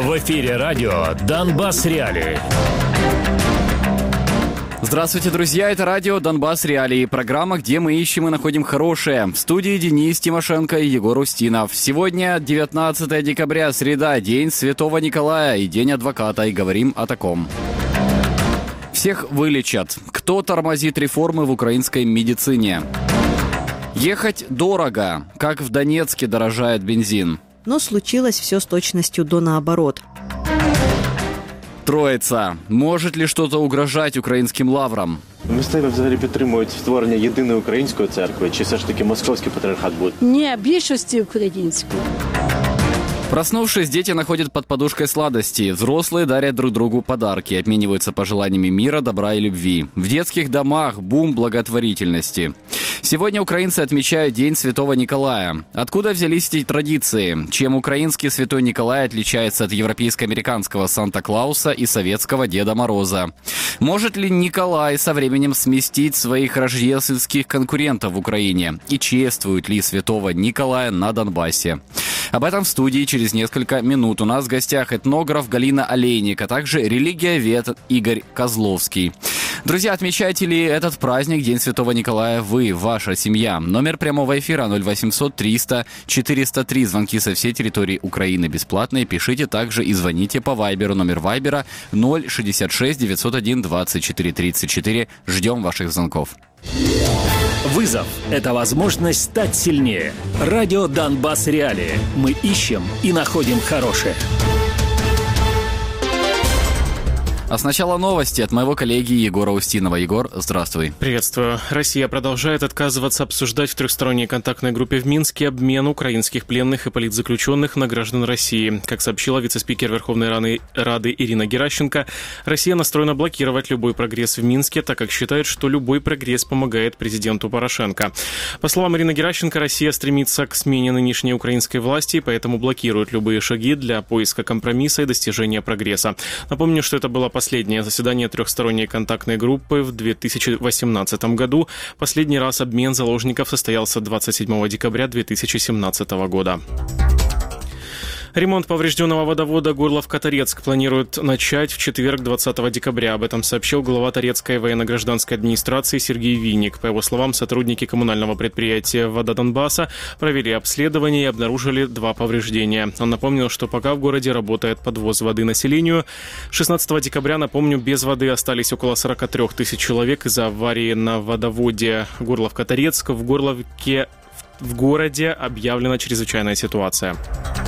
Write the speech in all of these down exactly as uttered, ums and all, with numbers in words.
В эфире радио «Донбасс Реалии». Здравствуйте, друзья, это радио «Донбасс Реалии», программа, где мы ищем и находим хорошее. В студии Денис Тимошенко и Егор Устинов. Сегодня девятнадцатое декабря, среда, День Святого Николая и День адвоката, и говорим о таком. Всех вылечат. Кто тормозит реформы в украинской медицине? Ехать дорого, как в Донецке дорожает бензин. Но случилось все с точностью до наоборот. Троїця. Может ли что-то угрожать українським лаврам? Місцеві взагалі підтримують створення єдиної української церкви, чи все ж таки московський патріархат буде? Ні, більшості української. Проснувшись, дети находят под подушкой сладости. Взрослые дарят друг другу подарки, обмениваются пожеланиями мира, добра и любви. В детских домах бум благотворительности. Сегодня украинцы отмечают День Святого Николая. Откуда взялись эти традиции? Чем украинский Святой Николай отличается от европейско-американского Санта-Клауса и советского Деда Мороза? Может ли Николай со временем сместить своих рождественских конкурентов в Украине? И чествуют ли Святого Николая на Донбассе? Об этом в студии через несколько минут. У нас в гостях этнограф Галина Олейник, а также религиовед Игорь Козловский. Друзья, отмечаете ли этот праздник, День Святого Николая, вы, ваша семья? Номер прямого эфира ноль восемьсот триста четыреста три. Звонки со всей территории Украины бесплатные. Пишите также и звоните по Вайберу. Номер Вайбера ноль шестьдесят шесть девятьсот один двадцать четыре тридцать четыре. Ждем ваших звонков. Вызов – это возможность стать сильнее. Радио «Донбасс Реалии». Мы ищем и находим хорошее. А сначала новости от моего коллеги Егора Устинова. Егор, здравствуй. Приветствую. Россия продолжает отказываться обсуждать в трехсторонней контактной группе в Минске обмен украинских пленных и политзаключенных на граждан России. Как сообщила вице-спикер Верховной Рады Ирина Геращенко, Россия настроена блокировать любой прогресс в Минске, так как считает, что любой прогресс помогает президенту Порошенко. По словам Ирины Геращенко, Россия стремится к смене нынешней украинской власти, поэтому блокирует любые шаги для поиска компромисса и достижения прогресса. Напомню, что это было последнее заседание трехсторонней контактной группы в две тысячи восемнадцатом году. Последний раз обмен заложников состоялся двадцать седьмого декабря две тысячи семнадцатого года. Ремонт поврежденного водовода Горловка-Торецк планируют начать в четверг, двадцатого декабря. Об этом сообщил глава Торецкой военно-гражданской администрации Сергей Винник. По его словам, сотрудники коммунального предприятия «Вода Донбасса» провели обследование и обнаружили два повреждения. Он напомнил, что пока в городе работает подвоз воды населению. шестнадцатого декабря, напомню, без воды остались около сорок три тысячи человек из-за аварии на водоводе Горловка-Торецк. В Горловке в городе объявлена чрезвычайная ситуация.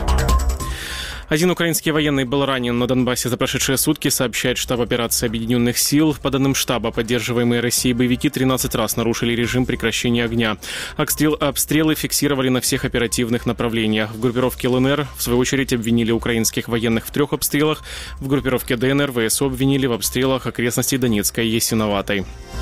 Один украинский военный был ранен на Донбассе за прошедшие сутки, сообщает штаб операции Объединенных сил. По данным штаба, поддерживаемые Россией боевики тринадцать раз нарушили режим прекращения огня. Обстрел, обстрелы фиксировали на всех оперативных направлениях. В группировке ЛНР, в свою очередь, обвинили украинских военных в трех обстрелах. В группировке ДНР ВСУ обвинили в обстрелах окрестностей Донецка и Ясиноватой.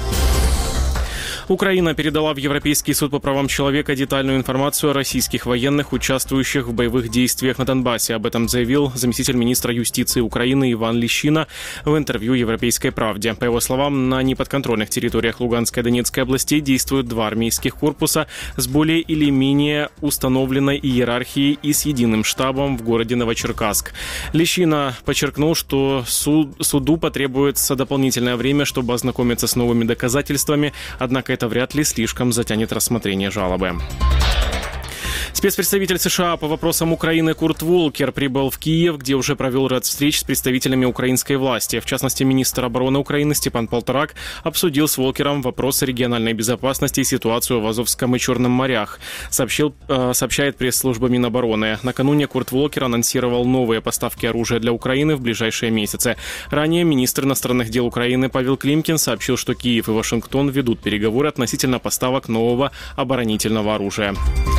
Украина передала в Европейский суд по правам человека детальную информацию о российских военных, участвующих в боевых действиях на Донбассе. Об этом заявил заместитель министра юстиции Украины Иван Лещина в интервью «Европейской правде». По его словам, на неподконтрольных территориях Луганской и Донецкой областей действуют два армейских корпуса с более или менее установленной иерархией и с единым штабом в городе Новочеркасск. Лещина подчеркнул, что суд, суду потребуется дополнительное время, чтобы ознакомиться с новыми доказательствами, однако это вряд ли слишком затянет рассмотрение жалобы. Спецпредставитель США по вопросам Украины Курт Волкер прибыл в Киев, где уже провел ряд встреч с представителями украинской власти. В частности, министр обороны Украины Степан Полторак обсудил с Волкером вопросы региональной безопасности и ситуацию в Азовском и Черном морях, сообщил, э, сообщает пресс-служба Минобороны. Накануне Курт Волкер анонсировал новые поставки оружия для Украины в ближайшие месяцы. Ранее министр иностранных дел Украины Павел Климкин сообщил, что Киев и Вашингтон ведут переговоры относительно поставок нового оборонительного оружия.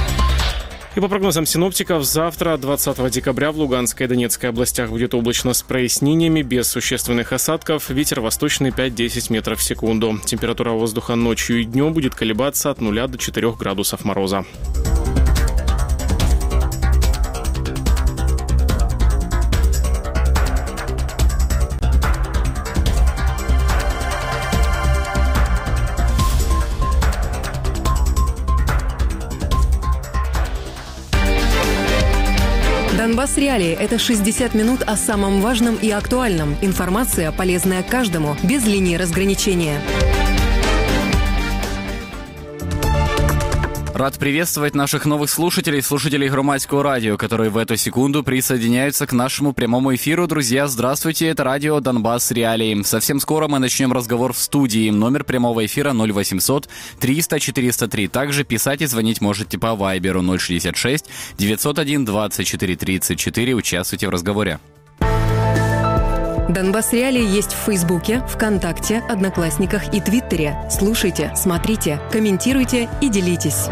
И по прогнозам синоптиков, завтра, двадцатого декабря, в Луганской и Донецкой областях будет облачно с прояснениями, без существенных осадков. Ветер восточный пять-десять метров в секунду. Температура воздуха ночью и днем будет колебаться от нуля до четырёх градусов мороза. Донбасс Реалии – это шестьдесят минут о самом важном и актуальном. Информация, полезная каждому, без линии разграничения. Рад приветствовать наших новых слушателей, слушателей Громадского радио, которые в эту секунду присоединяются к нашему прямому эфиру. Друзья, здравствуйте, это радио Донбасс Реалии. Совсем скоро мы начнем разговор в студии. Номер прямого эфира ноль восемьсот триста четыреста три. Также писать и звонить можете по вайберу ноль шестьдесят шесть девятьсот один двадцать четыре тридцать четыре. Участвуйте в разговоре. Донбасс Реалии есть в Фейсбуке, ВКонтакте, Одноклассниках и Твиттере. Слушайте, смотрите, комментируйте и делитесь.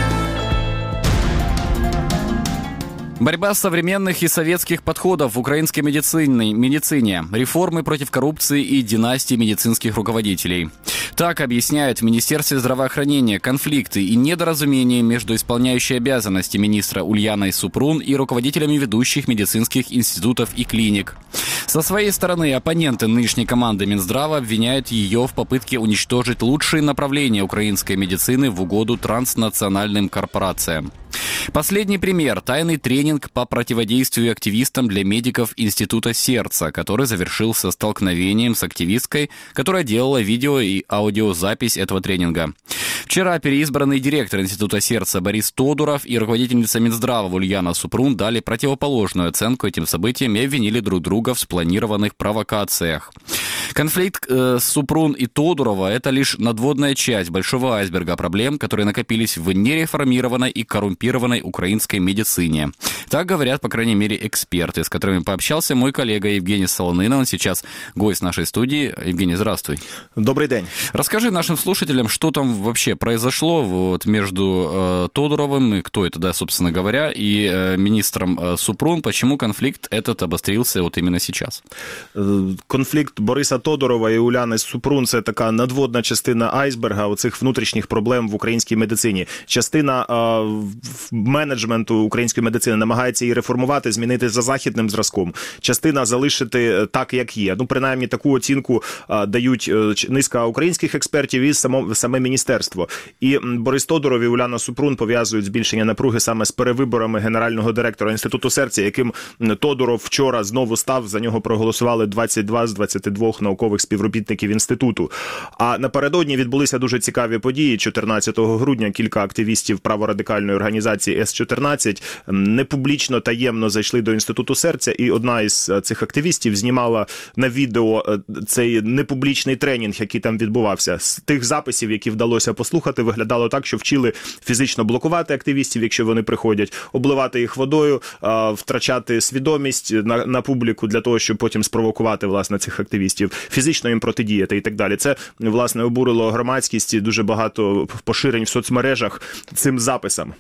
Борьба современных и советских подходов в украинской медицине, медицине, реформы против коррупции и династии медицинских руководителей. Так объясняют в Министерстве здравоохранения конфликты и недоразумения между исполняющей обязанности министра Ульяной Супрун и руководителями ведущих медицинских институтов и клиник. Со своей стороны, оппоненты нынешней команды Минздрава обвиняют ее в попытке уничтожить лучшие направления украинской медицины в угоду транснациональным корпорациям. Последний пример – тайный тренинг по противодействию активистам для медиков Института сердца, который завершился столкновением с активисткой, которая делала видео и аудиозапись этого тренинга. Вчера переизбранный директор Института сердца Борис Тодуров и руководительница Минздрава Ульяна Супрун дали противоположную оценку этим событиям и обвинили друг друга в спланированных провокациях. Конфликт э, Супрун и Тодурова – это лишь надводная часть большого айсберга проблем, которые накопились в нереформированной и коррумпированной украинской медицине. Так говорят, по крайней мере, эксперты, с которыми пообщался мой коллега Евгений Солонин. Он сейчас гость нашей студии. Евгений, здравствуй. Добрый день. Расскажи нашим слушателям, что там вообще произошло вот между э, Тодуровым, и кто это, да, собственно говоря, и э, министром э, Супрун, почему конфликт этот обострился вот именно сейчас? Конфлікт Бориса Тодурова і Уляни Супрун – це така надводна частина айсберга оцих внутрішніх проблем в українській медицині. Частина е, менеджменту української медицини намагається її реформувати, змінити за західним зразком. Частина залишити так, як є. Ну, принаймні, таку оцінку е, дають е, низка українських експертів і само, саме міністерство. І Борис Тодуров і Уляна Супрун пов'язують збільшення напруги саме з перевиборами генерального директора Інституту серця, яким Тодуров вчора знову став, за нього проголосували двадцять два з двадцяти двох наукових співробітників інституту. А напередодні відбулися дуже цікаві події. чотирнадцятого грудня кілька активістів праворадикальної організації Ес чотирнадцять непублічно, таємно зайшли до Інституту серця, і одна із цих активістів знімала на відео цей непублічний тренінг, який там відбувався. З тих записів, які вдалося послухати, виглядало так, що вчили фізично блокувати активістів, якщо вони приходять, обливати їх водою, втрачати свідомість на, на публіку для того, щоб потім спровокувати, власне, цих активістів, фізично їм протидіяти і так далі. Це, власне, обурило громадськість і дуже багато поширень в соцмережах цим записам.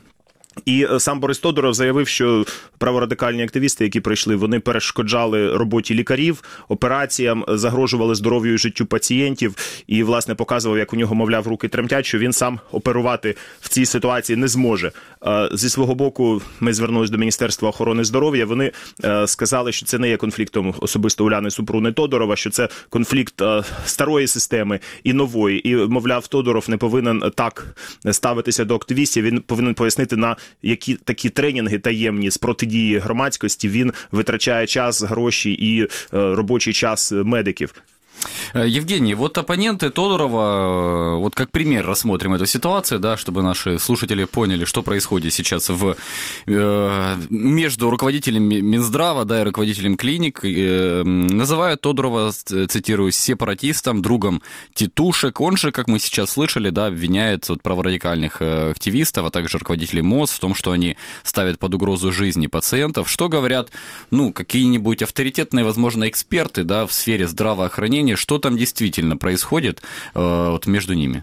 І сам Борис Тодуров заявив, що праворадикальні активісти, які прийшли, вони перешкоджали роботі лікарів, операціям, загрожували здоров'ю і життю пацієнтів і, власне, показував, як у нього, мовляв, руки тремтять, що він сам оперувати в цій ситуації не зможе. Зі свого боку, ми звернулися до Міністерства охорони здоров'я, вони сказали, що це не є конфліктом особисто Уляни Супрун і Тодурова, що це конфлікт старої системи і нової. І, мовляв, Тодуров не повинен так ставитися до активістів, він повинен пояснити, на які такі тренінги таємні з протидії громадськості він витрачає час, гроші і е, робочий час медиків. Евгений, вот оппоненты Тодурова, вот как пример рассмотрим эту ситуацию, да, чтобы наши слушатели поняли, что происходит сейчас в, э, между руководителем Минздрава, да, и руководителем клиник, э, называют Тодурова, цитирую, сепаратистом, другом титушек. Он же, как мы сейчас слышали, да, обвиняет вот, праворадикальных активистов, а также руководителей МОЗ в том, что они ставят под угрозу жизни пациентов. Что говорят, ну, какие-нибудь авторитетные, возможно, эксперты, да, в сфере здравоохранения, что там действительно происходит э, вот между ними?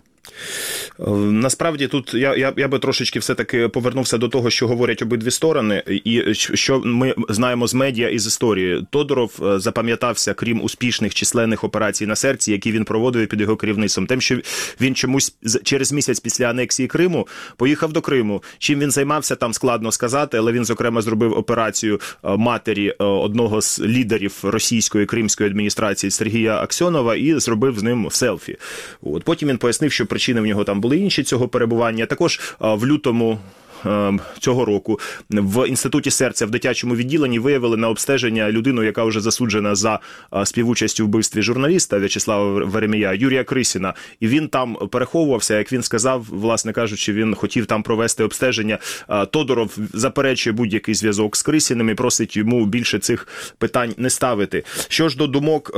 Насправді тут я, я, я би трошечки все-таки повернувся до того, що говорять обидві сторони, і що ми знаємо з медіа і з історії. Тодуров запам'ятався, крім успішних численних операцій на серці, які він проводив під його керівництвом, тим, що він чомусь через місяць після анексії Криму поїхав до Криму. Чим він займався, там складно сказати, але він, зокрема, зробив операцію матері одного з лідерів російської кримської адміністрації Сергія Аксьонова і зробив з ним селфі. От. Потім він пояснив, що причини в нього там були інші цього перебування. Також в лютому цього року в Інституті серця в дитячому відділенні виявили на обстеження людину, яка вже засуджена за співучасть у вбивстві журналіста В'ячеслава Веремія, Юрія Крисіна. І він там переховувався, як він сказав, власне кажучи, він хотів там провести обстеження. Тодоров заперечує будь-який зв'язок з Крисіним і просить йому більше цих питань не ставити. Що ж до думок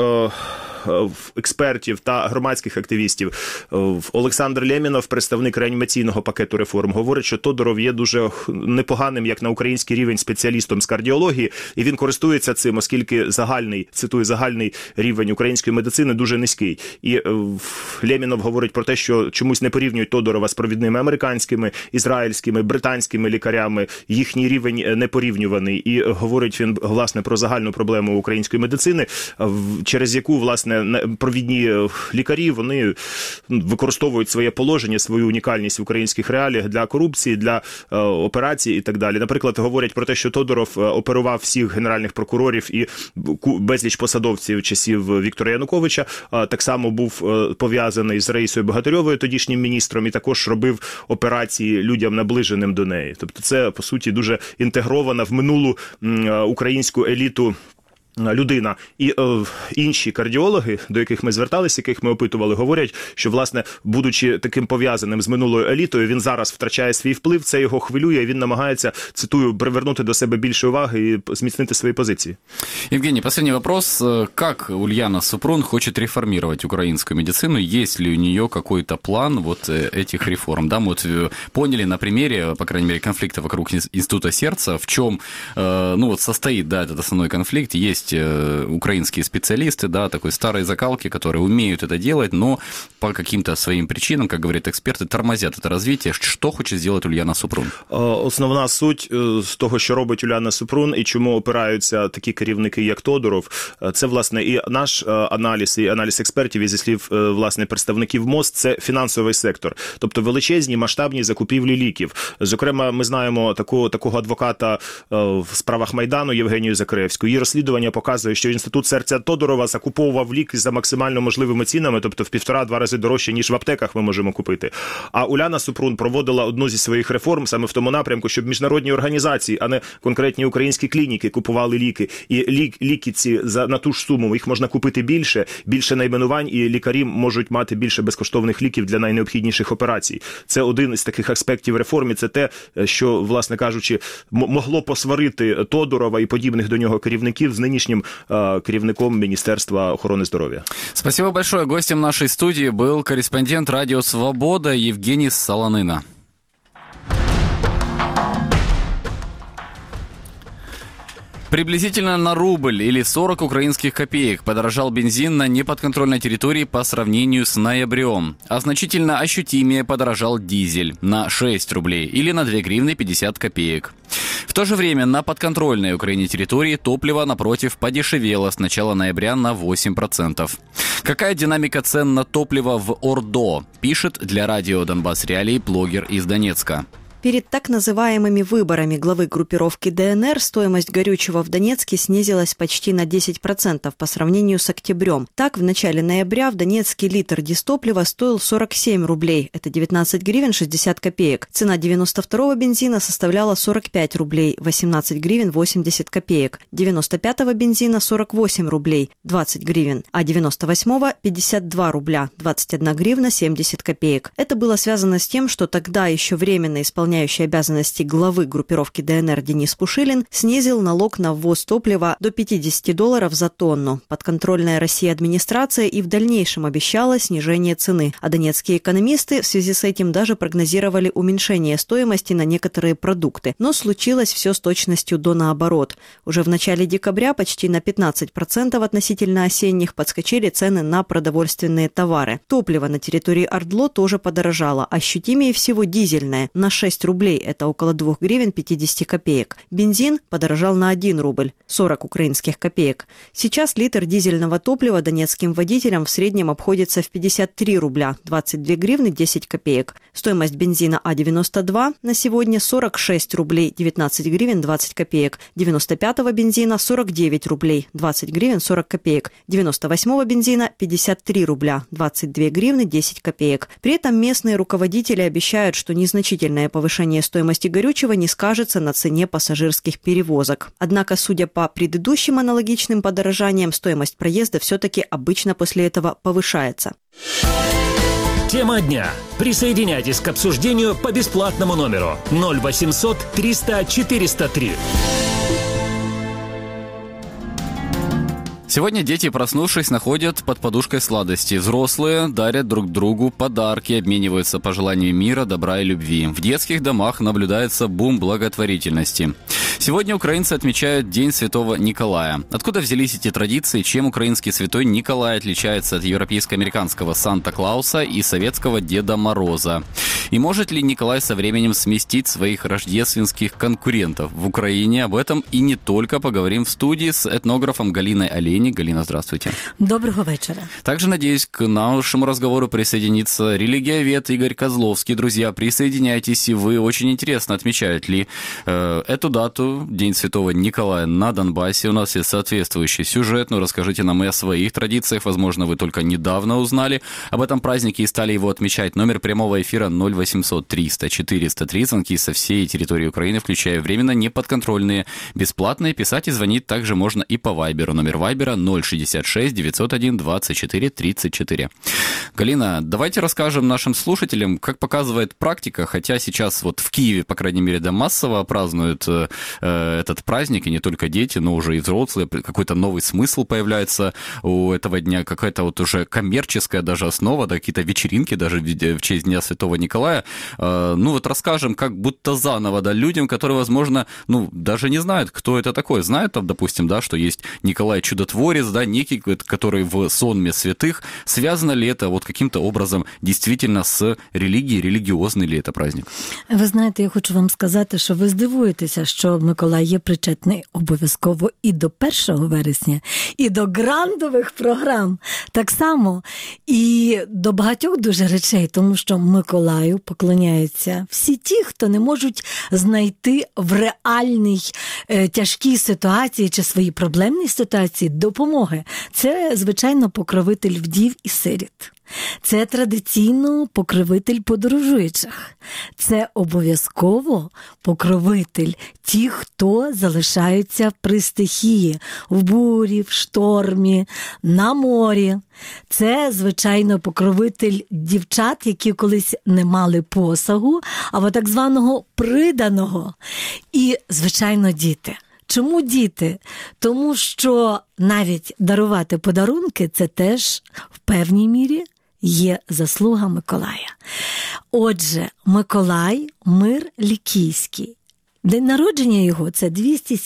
експертів та громадських активістів, Олександр Лємінов, представник реанімаційного пакету реформ, говорить, що Тодоров є дуже непоганим, як на український рівень, спеціалістом з кардіології, і він користується цим, оскільки загальний, цитую, загальний рівень української медицини дуже низький. І Лємінов говорить про те, що чомусь не порівнюють Тодорова з провідними американськими, ізраїльськими, британськими лікарями, їхній рівень не порівнюваний. І говорить він, власне, про загальну проблему української медицини, через яку, власне, провідні лікарі, вони використовують своє положення, свою унікальність в українських реаліях для корупції, для е, операцій і так далі. Наприклад, говорять про те, що Тодоров оперував всіх генеральних прокурорів і безліч посадовців часів Віктора Януковича, е, так само був е, пов'язаний з Раїсою Богатирьовою, тодішнім міністром, і також робив операції людям, наближеним до неї. Тобто це, по суті, дуже інтегрована в минулу е, українську еліту людина. І е, інші кардіологи, до яких ми зверталися, яких ми опитували, говорять, що, власне, будучи таким пов'язаним з минулою елітою, він зараз втрачає свій вплив, це його хвилює, він намагається, цитую, привернути до себе більше уваги і зміцнити свої позиції. Евгений, последний вопрос. Как Ульяна Супрун хочет реформировать украинскую медицину? Есть ли у нее какой-то план вот этих реформ? Да, мы вот поняли на примере, по крайней мере, конфликта вокруг Института сердца, в чем, ну, вот состоит, да, этот основной конфликт. Есть украинские специалисты, да, такой старой закалки, которые умеют это делать, но по каким-то своим причинам, как говорят эксперты, тормозят это развитие. Что хочет сделать Ульяна Супрун? Основна суть з того, що робить Уляна Супрун і чому опираються такі керівники, як Тодоров, це, власне, і наш аналіз, і аналіз експертів, і зі слів, власне, представників МОЗ, це фінансовий сектор. Тобто величезні масштабні закупівлі ліків. Зокрема, ми знаємо такого, такого адвоката в справах Майдану Євгенію Закревську. Її розслідування показує, що Інститут серця Тодорова закуповував ліки за максимально можливими цінами, тобто в півтора-два рази дорожче, ніж в аптеках ми можемо купити. А Уляна Супрун проводила одну зі своїх реформ саме в тому напрямку, щоб міжнародні організації, а не конкретні українські клініки купували ліки. І лік, ліки ці за, на ту ж суму, їх можна купити більше, більше найменувань, і лікарі можуть мати більше безкоштовних ліків для найнеобхідніших операцій. Це один із таких аспектів реформи, це те, що, власне кажучи, могло посварити Тодорова і подібних до нього керівників з нинішнім керівником Міністерства охорони здоров'я. Спасибо большое. Гостем нашей студии был корреспондент радио «Свобода» Евгений Солонина. Приблизительно на рубль или сорок украинских копеек подорожал бензин на неподконтрольной территории по сравнению с ноябрем. А значительно ощутимее подорожал дизель на шесть рублей или на две гривны пятьдесят копеек. В то же время на подконтрольной Украине территории топливо, напротив, подешевело с начала ноября на восемь процентов. Какая динамика цен на топливо в ОРДО, пишет для радио «Донбасс Реалии» блогер из Донецка. Перед так называемыми выборами главы группировки ДНР стоимость горючего в Донецке снизилась почти на десять процентов по сравнению с октябрем. Так, в начале ноября в Донецке литр дизтоплива стоил сорок семь рублей, это девятнадцать гривен шестьдесят копеек. Цена девяносто второго бензина составляла сорок пять рублей, восемнадцать гривен восемьдесят копеек. девяносто пятого бензина сорок восемь рублей, двадцать гривен, а девяносто восьмого пятьдесят два рубля, двадцать одна гривна семьдесят копеек. Это было связано с тем, что тогда еще временно исполняющий обязанности главы группировки ДНР Денис Пушилин снизил налог на ввоз топлива до пятьдесят долларов за тонну. Подконтрольная России администрация и в дальнейшем обещала снижение цены. А донецкие экономисты в связи с этим даже прогнозировали уменьшение стоимости на некоторые продукты. Но случилось все с точностью до наоборот. Уже в начале декабря почти на пятнадцать процентов относительно осенних подскочили цены на продовольственные товары. Топливо на территории ОРДЛО тоже подорожало. Ощутимее всего дизельное на шесть рублей, это около двух гривен пятьдесят копеек. Бензин подорожал на один рубль, сорок украинских копеек. Сейчас литр дизельного топлива донецким водителям в среднем обходится в пятьдесят три рубля, двадцать две гривны десять копеек. Стоимость бензина А девяносто два на сегодня сорок шесть рублей, девятнадцать гривен двадцать копеек. девяносто пятого бензина сорок девять рублей, двадцать гривен сорок копеек. девяносто восьмого бензина пятьдесят три рубля, двадцать две гривны десять копеек. При этом местные руководители обещают, что незначительное повышение повышение стоимости горючего не скажется на цене пассажирских перевозок. Однако, судя по предыдущим аналогичным подорожаниям, стоимость проезда все-таки обычно после этого повышается. Тема дня. Присоединяйтесь к обсуждению по бесплатному номеру ноль восемьсот триста четыреста три. Сегодня дети, проснувшись, находят под подушкой сладости. Взрослые дарят друг другу подарки, обмениваются пожеланиями мира, добра и любви. В детских домах наблюдается бум благотворительности. Сегодня украинцы отмечают День Святого Николая. Откуда взялись эти традиции, чем украинский святой Николай отличается от европейско-американского Санта-Клауса и советского Деда Мороза? И может ли Николай со временем сместить своих рождественских конкурентов в Украине? Об этом и не только поговорим в студии с этнографом Галиной Олейник. Галина, здравствуйте. Доброго вечера. Также, надеюсь, к нашему разговору присоединится религиовед Игорь Козловский. Друзья, присоединяйтесь, и вы. Очень интересно, отмечают ли э, эту дату, День Святого Николая, на Донбассе. У нас есть соответствующий сюжет. Ну, расскажите нам и о своих традициях. Возможно, вы только недавно узнали об этом празднике и стали его отмечать. Номер прямого эфира ноль восемьсот триста четыреста три. Звонки со всей территории Украины, включая временно неподконтрольные, бесплатные. Писать и звонить также можно и по Вайберу. Номер Вайбера ноль шестьдесят шесть девятьсот один двадцать четыре тридцать четыре. Галина, давайте расскажем нашим слушателям, как показывает практика, хотя сейчас вот в Киеве, по крайней мере, да, массово празднуют э, этот праздник, и не только дети, но уже и взрослые, какой-то новый смысл появляется у этого дня, какая-то вот уже коммерческая даже основа, да, какие-то вечеринки даже в честь Дня Святого Николая. Э, ну вот расскажем, как будто заново, да, людям, которые, возможно, ну, даже не знают, кто это такой. Знают там, допустим, да, что есть Николай Чудотворец, да, некий, который в сонме святых. Связано ли это вот каким-то образом действительно с релігією, релігіозний ли це праздник? Ви знаєте, я хочу вам сказати, що ви здивуєтеся, що Миколай є причетний обов'язково і до першого вересня, і до грандових програм так само, і до багатьох дуже речей, тому що Миколаю поклоняються всі ті, хто не можуть знайти в реальній е, тяжкій ситуації чи своїй проблемній ситуації допомоги. Це, звичайно, покровитель вдів і сиріт. Це традиційно покровитель подорожуючих. Це обов'язково покровитель тих, хто залишаються при стихії, в бурі, в штормі, на морі. Це, звичайно, покровитель дівчат, які колись не мали посагу, або так званого приданого. І, звичайно, діти. Чому діти? Тому що навіть дарувати подарунки – це теж в певній мірі є заслуга Миколая. Отже, Миколай – мир лікійський. День народження його – це двісті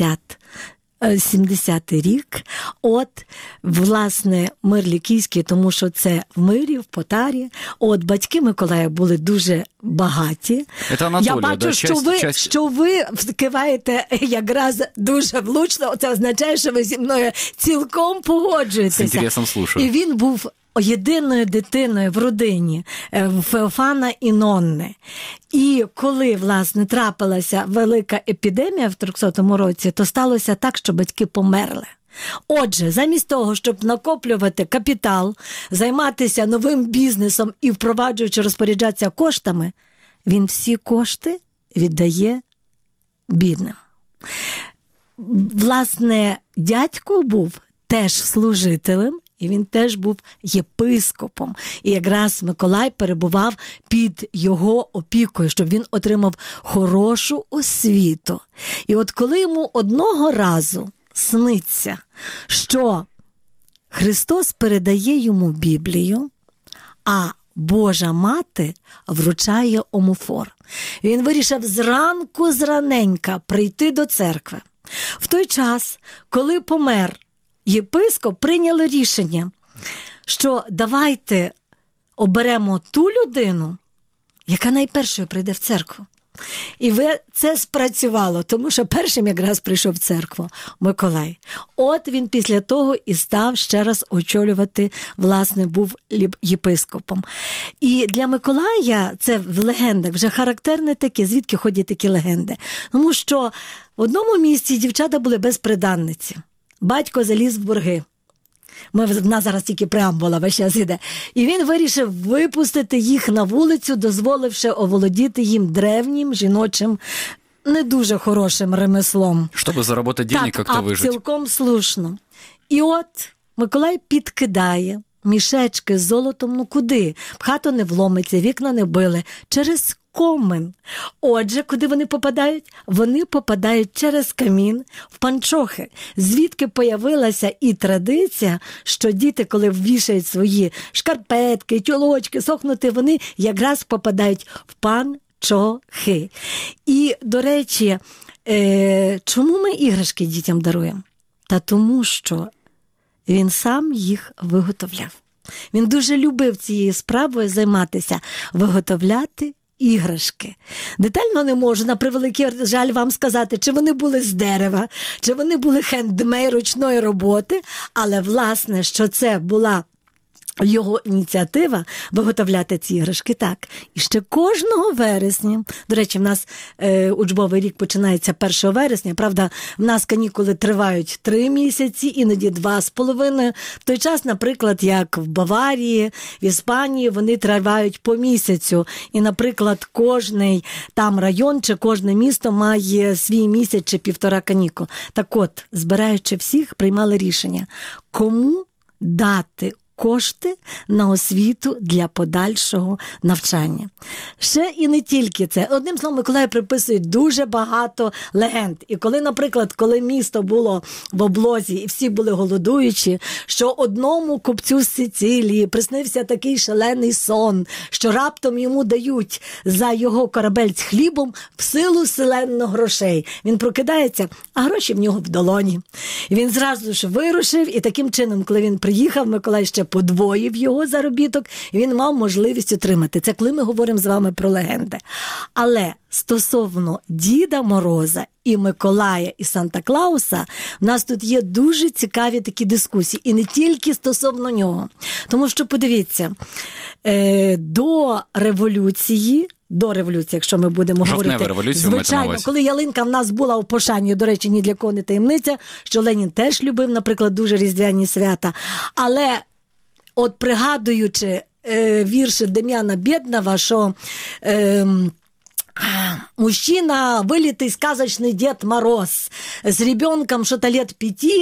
сімдесятий рік. От, власне, мир лікійський, тому що це в мирі, в Потарі. От, батьки Миколая були дуже багаті. Це Анатолія, Я бачу, да, що, часть, ви, часть... що ви киваєте якраз дуже влучно. Це означає, що ви зі мною цілком погоджуєтеся. З інтересом слухаю. І він був єдиною дитиною в родині Феофана і Нонни. І коли, власне, трапилася велика епідемія в трьохсотому році, то сталося так, що батьки померли. Отже, замість того, щоб накоплювати капітал, займатися новим бізнесом і впроваджуючи розпоряджатися коштами, він всі кошти віддає бідним. Власне, дядько був теж служителем, і він теж був єпископом. І якраз Миколай перебував під його опікою, щоб він отримав хорошу освіту. І от коли йому одного разу сниться, що Христос передає йому Біблію, а Божа мати вручає омофор. Він вирішив зранку зраненька прийти до церкви. В той час, коли помер єпископ, прийняли рішення, що давайте оберемо ту людину, яка найпершою прийде в церкву. І це спрацювало, тому що першим якраз прийшов в церкву Миколай. От він після того і став ще раз очолювати, власне, був єпископом. І для Миколая це в легендах вже характерне таке, звідки ходять такі легенди. Тому що в одному місці дівчата були безприданниці. Батько заліз в борги. Ми, в нас зараз тільки преамбула весь час іде. І він вирішив випустити їх на вулицю, дозволивши оволодіти їм древнім жіночим не дуже хорошим ремеслом. Щоб заробити денег, як то вижити. Так, цілком слушно. І от Миколай підкидає мішечки з золотом, ну куди? В хату не вломиться, вікна не били. Через комин. Отже, куди вони попадають? Вони попадають через камін в панчохи. Звідки появилася і традиція, що діти, коли ввішають свої шкарпетки, чулочки, сохнути, вони якраз попадають в панчохи. І, до речі, е- чому ми іграшки дітям даруємо? Та тому, що він сам їх виготовляв. Він дуже любив цією справою займатися, виготовляти іграшки. Детально не можу, на превеликий жаль, вам сказати, чи вони були з дерева, чи вони були хендмейд, ручної роботи, але, власне, що це була його ініціатива виготовляти ці іграшки, так. І ще кожного вересня, до речі, в нас е, учбовий рік починається першого вересня, правда, в нас канікули тривають три місяці, іноді два з половиною. В той час, наприклад, як в Баварії, в Іспанії, вони тривають по місяцю. І, наприклад, кожний там район чи кожне місто має свій місяць чи півтора канікул. Так от, збираючи всіх, приймали рішення, кому дати кошти на освіту для подальшого навчання. Ще і не тільки це. Одним словом, Миколаю приписують дуже багато легенд. І коли, наприклад, коли місто було в облозі і всі були голодуючі, що одному купцю з Сицилії приснився такий шалений сон, що раптом йому дають за його корабель з хлібом в силу селенно грошей. Він прокидається, а гроші в нього в долоні. І він зразу ж вирушив, і таким чином, коли він приїхав, Миколай ще подвоїв його заробіток, і він мав можливість отримати. Це коли ми говоримо з вами про легенди. Але стосовно Діда Мороза і Миколая, і Санта-Клауса, в нас тут є дуже цікаві такі дискусії. І не тільки стосовно нього. Тому що, подивіться, е, до революції, до революції, якщо ми будемо Жовтнева говорити, звичайно, коли ялинка в нас була у пошані, до речі, ні для кого не таємниця, що Ленін теж любив, наприклад, дуже різдвяні свята. Але от пригадуючи е, вірші Дем'яна Бєднова, що е, мужчина, вылитый сказочный Дед Мороз, с ребенком что-то лет пяти,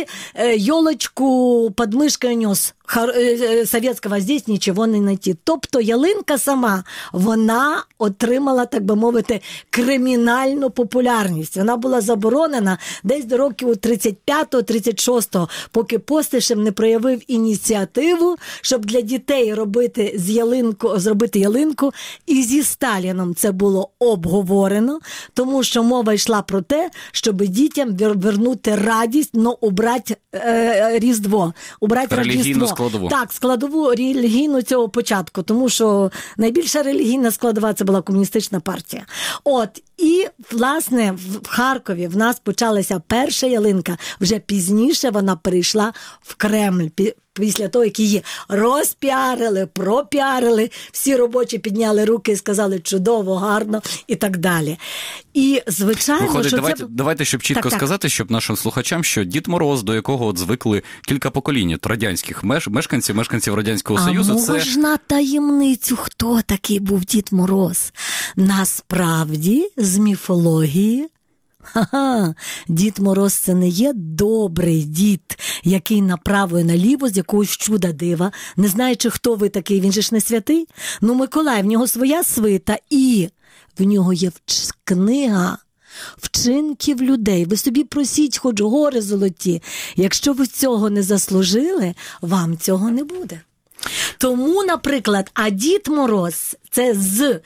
елочку под мышкой нес. Советського здесь нічого не знайти. Тобто ялинка сама, вона отримала, так би мовити, кримінальну популярність. Вона була заборонена десь до років тридцять п'ятого тридцять шостого, поки Постишев не проявив ініціативу, щоб для дітей робити з ялинку, зробити ялинку. І зі Сталіном це було обговорено, тому що мова йшла про те, щоб дітям вернути радість, но убрати е, Різдво, убрати Рождество. Складову. Так, складову релігійну цього початку, тому що найбільша релігійна складова це була комуністична партія. От, і, власне, в Харкові в нас почалася перша ялинка, вже пізніше вона перейшла в Кремль, після того, як її розпіарили, пропіарили, всі робочі підняли руки і сказали чудово, гарно і так далі. І, звичайно, Виходить, що давайте, це... давайте, щоб чітко так, сказати, так. щоб нашим слухачам, що Дід Мороз, до якого от звикли кілька поколінь радянських меш... мешканців, мешканців Радянського а Союзу, це... А можна таємницю, хто такий був Дід Мороз? Насправді, з міфології, ха-ха, Дід Мороз це не є добрий дід, який направо і наліво з якогось чуда дива, не знаючи, хто ви такий, він же ж не святий. Ну, Миколай, в нього своя свита, і в нього є книга вчинків людей. Ви собі просіть хоч гори золоті. Якщо ви цього не заслужили, вам цього не буде. Тому, наприклад, а Дід Мороз – це з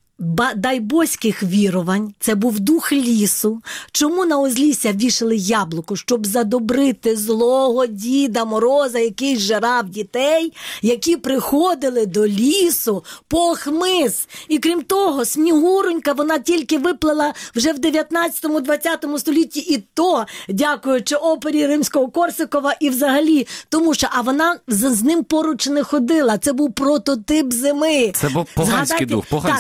дайбоських вірувань, це був дух лісу. Чому на узлісся вішали яблуко? Щоб задобрити злого Діда Мороза, який жирав дітей, які приходили до лісу по хмиз. І крім того, Снігуренька, вона тільки виплила вже в дев'ятнадцятому-двадцятому столітті, і то, дякуючи опері Римського-Корсакова, і взагалі, тому що, а вона з, з ним поруч не ходила, це був прототип зими. Це був поганський дух, поганський дух, так?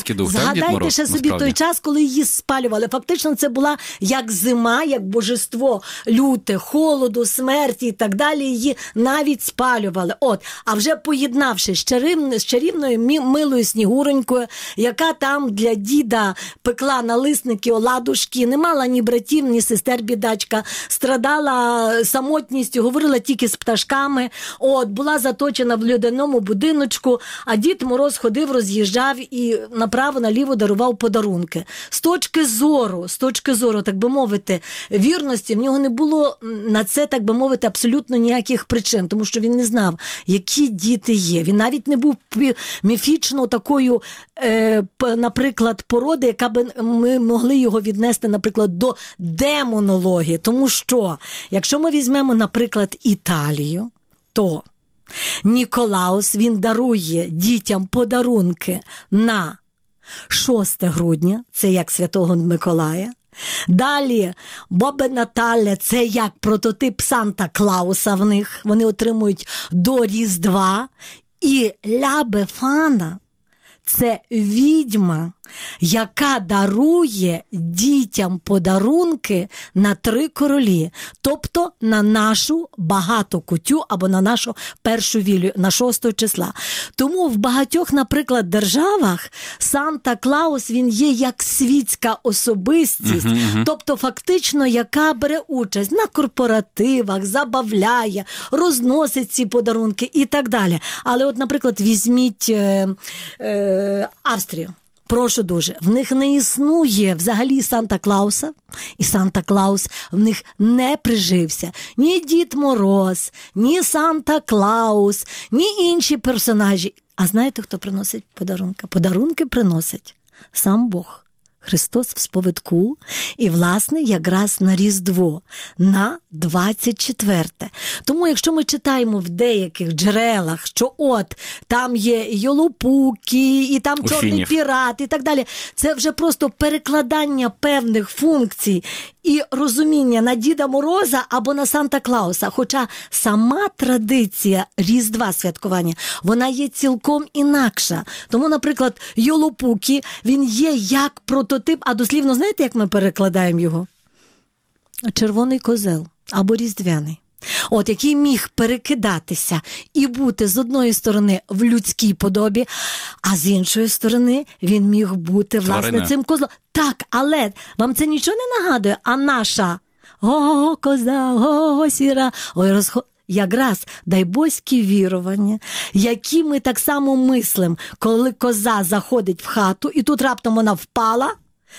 Згадайте ще собі той час, коли її спалювали. Фактично це була як зима, як божество люте, холоду, смерті і так далі. Її навіть спалювали. От, а вже поєднавши з, чарівн... з чарівною милою Снігуронькою, яка там для діда пекла налисники, оладушки, не мала ні братів, ні сестер бідачка, страдала самотністю, говорила тільки з пташками, от, була заточена в людяному будиночку, а Дід Мороз ходив, роз'їжджав і направо-наліво дарував подарунки. З точки зору, з точки зору, так би мовити, вірності, в нього не було на це, так би мовити, абсолютно ніяких причин, тому що він не знав, які діти є. Він навіть не був міфічно такою, е, наприклад, породи, яка би ми могли його віднести, наприклад, до демонології. Тому що, якщо ми візьмемо, наприклад, Італію, то Ніколаус, він дарує дітям подарунки на шосте грудня, це як Святого Миколая. Далі Бобе Наталя, це як прототип Санта-Клауса в них, вони отримують до Різдва. І Ля Бефана – це відьма, яка дарує дітям подарунки на три королі, тобто на нашу багату кутю або на нашу першу вілю, на шостого числа. Тому в багатьох, наприклад, державах Санта-Клаус, він є як світська особистість, uh-huh, uh-huh. тобто фактично, яка бере участь на корпоративах, забавляє, розносить ці подарунки і так далі. Але от, наприклад, візьміть е, е, Австрію. Прошу дуже, в них не існує взагалі Санта-Клауса, і Санта-Клаус в них не прижився. Ні Дід Мороз, ні Санта-Клаус, ні інші персонажі. А знаєте, хто приносить подарунки? Подарунки приносить сам Бог. Христос в сповідку, і, власне, якраз на Різдво, на двадцять четверте. Тому, якщо ми читаємо в деяких джерелах, що от, там є Йолопуки, і там Чорний пірат, і так далі, це вже просто перекладання певних функцій і розуміння на Діда Мороза або на Санта-Клауса. Хоча сама традиція Різдва святкування, вона є цілком інакша. Тому, наприклад, Йолопуки, він є як прототип, а дослівно, знаєте, як ми перекладаємо його? Червоний козел або різдвяний. От, який міг перекидатися і бути з одної сторони в людській подобі, а з іншої сторони він міг бути, власне, Тварина. Цим козлом. Так, але вам це нічого не нагадує? А наша «Го-го, коза, го-го, сіра», ой, розход... Якраз дайбоські вірування, які ми так само мислимо, коли коза заходить в хату, і тут раптом вона впала,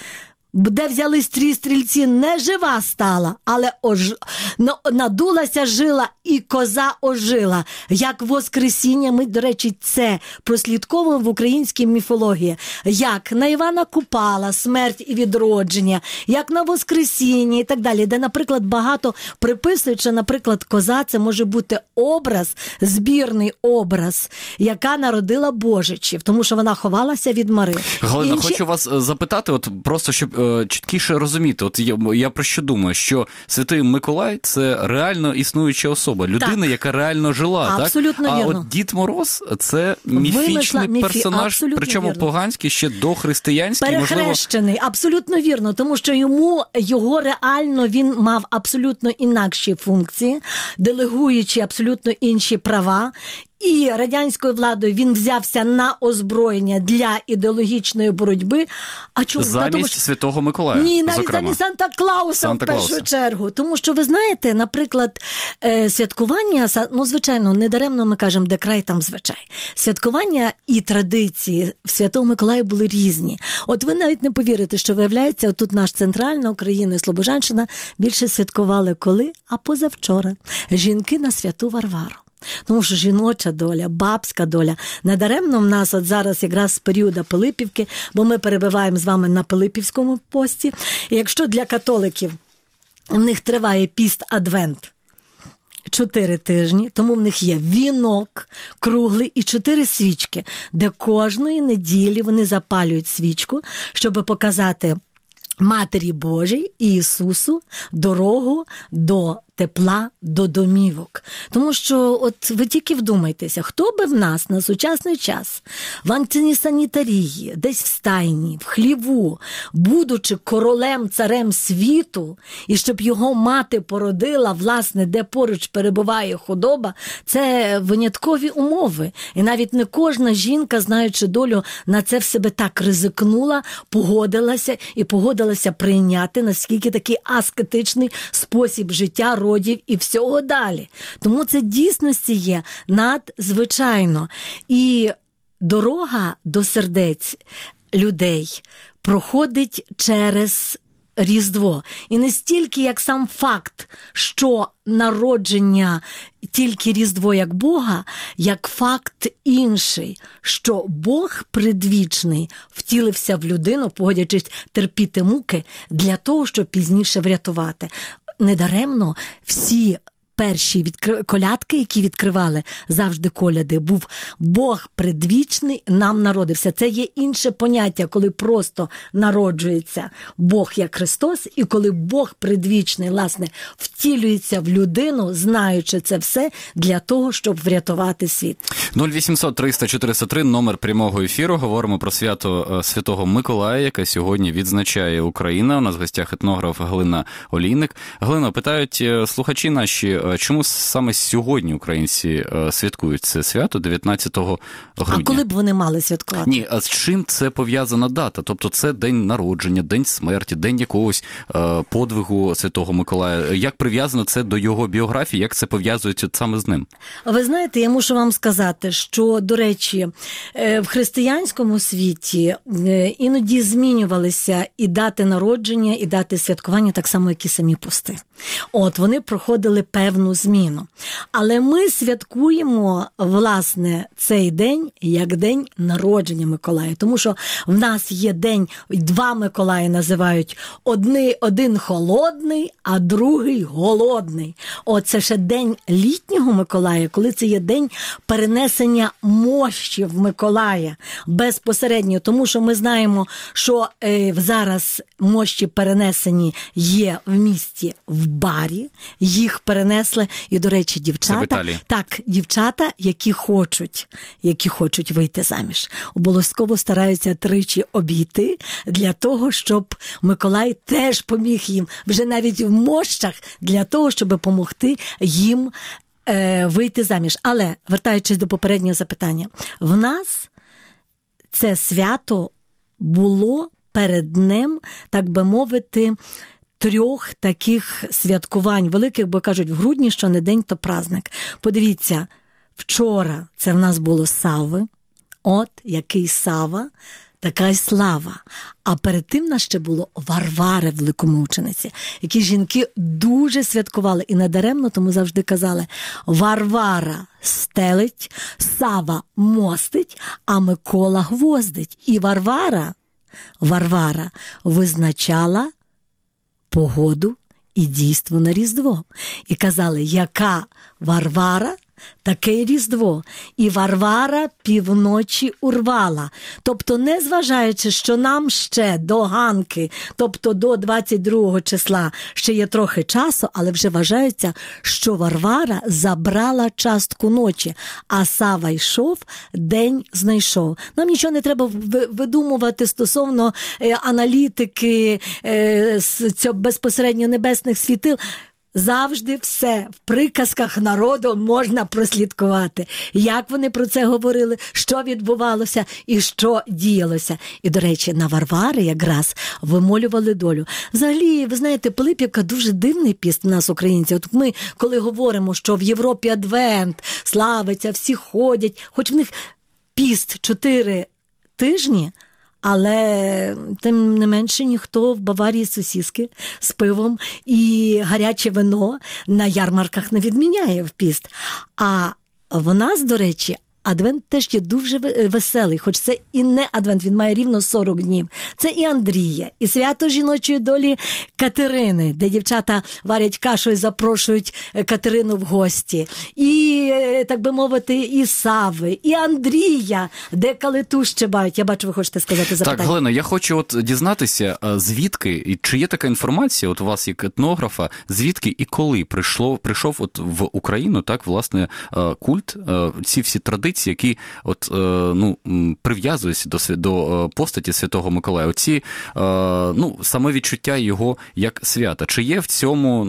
де взяли стрій стрільці, не жива стала, але ож... надулася жила, і коза ожила. Як Воскресіння, ми, до речі, це прослідковуємо в українській міфології. Як на Івана Купала, смерть і відродження, як на Воскресіння і так далі, де, наприклад, багато приписують, що, наприклад, коза – це може бути образ, збірний образ, яка народила Божичів, тому що вона ховалася від Мари. Галина, Інші... хочу вас запитати, от просто, щоб чіткіше розуміти, от я, я про що думаю, що Святий Миколай – це реально існуюча особа, людина, так. яка реально жила. Абсолютно так? вірно. А от Дід Мороз – це міфічний Вимисла, персонаж, міфі... причому вірно. Поганський, ще дохристиянський. Перехрещений, можливо... абсолютно вірно, тому що йому, його реально, він мав абсолютно інакші функції, делегуючи абсолютно інші права. І радянською владою він взявся на озброєння для ідеологічної боротьби. А чому? Замість тому, що... Святого Миколая, Ні, навіть зокрема. замість Санта-Клауса, Санта-Клауса в першу чергу. Тому що, ви знаєте, наприклад, святкування, ну, звичайно, недаремно ми кажемо, де край, там звичай. Святкування і традиції в Святого Миколая були різні. От ви навіть не повірите, що, виявляється, тут наш центральна Україна і Слобожанщина більше святкували коли? А позавчора. Жінки на Святу Варвару. Тому що жіноча доля, бабська доля. Недаремно в нас от зараз якраз з періоду Пилипівки, бо ми перебуваємо з вами на Пилипівському пості. І якщо для католиків в них триває піст-адвент чотири тижні, тому в них є вінок круглий і чотири свічки, де кожної неділі вони запалюють свічку, щоб показати Матері Божій і Ісусу дорогу до тепла до домівок. Тому що, от ви тільки вдумайтеся, хто би в нас на сучасний час в антисанітарії, десь в стайні, в хліву, будучи королем, царем світу, і щоб його мати породила, власне, де поруч перебуває худоба, це виняткові умови. І навіть не кожна жінка, знаючи долю, на це в себе так ризикнула, погодилася і погодилася прийняти, наскільки такий аскетичний спосіб життя, родів і всього далі. Тому це дійсності є надзвичайно. І дорога до сердець людей проходить через Різдво. І не стільки, як сам факт, що народження тільки Різдво як Бога, як факт інший, що Бог предвічний втілився в людину, погодячись терпіти муки, для того, щоб пізніше врятувати. Недаремно всі перші відкр... колядки, які відкривали завжди коляди, був Бог предвічний нам народився. Це є інше поняття, коли просто народжується Бог як Христос, і коли Бог предвічний, власне, втілюється в людину, знаючи це все, для того, щоб врятувати світ. нуль вісімсот триста чотириста три номер прямого ефіру. Говоримо про свято Святого Миколая, яке сьогодні відзначає Україна. У нас в гостях етнограф Галина Олійник. Галина, питають слухачі наші, чому саме сьогодні українці святкують це свято дев'ятнадцятого грудня? А коли б вони мали святкувати? Ні, а з чим це пов'язана дата? Тобто це день народження, день смерті, день якогось е, подвигу Святого Миколая. Як прив'язано це до його біографії, як це пов'язується саме з ним? Ви знаєте, я мушу вам сказати, що, до речі, в християнському світі іноді змінювалися і дати народження, і дати святкування, так само, як і самі пости. От, вони проходили певну зміну. Але ми святкуємо, власне, цей день як день народження Миколая. Тому що в нас є день, два Миколаї називають, одни, один холодний, а другий голодний. От, це ще день літнього Миколая, коли це є день перенесення мощі в Миколая безпосередньо. Тому що ми знаємо, що е, зараз мощі перенесені є в місті в Барі, їх перенесли, і, до речі, дівчата, так, дівчата, які хочуть, які хочуть вийти заміж, обов'язково стараються тричі обійти для того, щоб Миколай теж поміг їм, вже навіть в мощах, для того, щоб допомогти їм е, вийти заміж. Але, вертаючись до попереднього запитання, в нас це свято було перед днем, так би мовити, трьох таких святкувань великих, бо кажуть, в грудні, що не день, то праздник. Подивіться, вчора це в нас було Савви, от який Сава, така й слава. А перед тим нас ще було Варвари Великомучениці, які жінки дуже святкували, і надаремно тому завжди казали: Варвара стелить, Сава мостить, а Микола гвоздить. І Варвара, Варвара визначала погоду і дійство на Різдво. І казали, яка Варвара, таке й Різдво. І Варвара півночі урвала. Тобто, не зважаючи, що нам ще до Ганки, тобто до двадцять другого числа, ще є трохи часу, але вже вважається, що Варвара забрала частку ночі, а Сава йшов, день знайшов. Нам нічого не треба видумувати стосовно е, аналітики е, цього безпосередньо небесних світил. Завжди все в приказках народу можна прослідкувати, як вони про це говорили, що відбувалося і що діялося. І, до речі, на Варвари якраз вимолювали долю. Взагалі, ви знаєте, Пилипівка дуже дивний піст в нас, українців. От ми, коли говоримо, що в Європі адвент славиться, всі ходять, хоч в них піст чотири тижні, але тим не менше ніхто в Баварії сосиски з пивом і гаряче вино на ярмарках не відміняє в піст. А в нас, до речі, Адвент теж є дуже веселий, хоч це і не адвент, він має рівно сорок днів. Це і Андрія, і свято жіночої долі Катерини, де дівчата варять кашу і запрошують Катерину в гості. І, так би мовити, і Сави, і Андрія, де калиту щебають. Я бачу, ви хочете сказати запитання. Так, Галина, я хочу от дізнатися, звідки, і чи є така інформація, от у вас як етнографа, звідки і коли прийшло, прийшов от в Україну, так, власне, культ, ці всі традиції, які от, ну, прив'язуються до, до постаті Святого Миколая, оці, ну, саме відчуття його як свята. Чи є в цьому,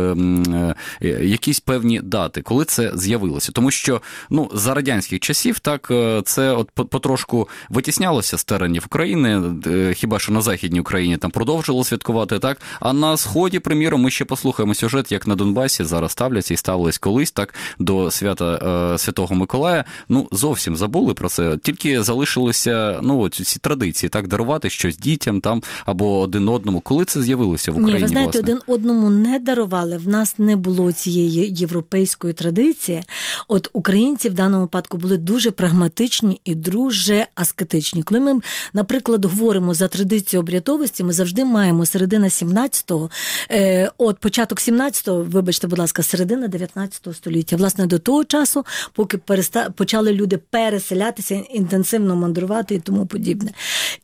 ну, якісь певні дати, коли це з'явилося? Тому що, ну, за радянських часів, так, це от потрошку витіснялося з теренів України, хіба що на Західній Україні там продовжило святкувати, так, а на Сході, приміром, ми ще послухаємо сюжет, як на Донбасі зараз ставляться і ставились колись, так, до свята Святого Миколая. Ну, зовсім забули про це, тільки залишилися, ну, ці традиції, так, дарувати щось дітям там, або один одному. Коли це з'явилося в Україні, Ні, ви знаєте, власне? один одному не дарували. В нас не було цієї європейської традиції. От українці в даному випадку були дуже прагматичні і дуже аскетичні. Коли ми, наприклад, говоримо за традицію обрядовості, ми завжди маємо середина сімнадцятого, е, от початок сімнадцятого, вибачте, будь ласка, середина дев'ятнадцятого століття. Власне, до того часу, поки переста... почали люди переселятися, інтенсивно мандрувати і тому подібне.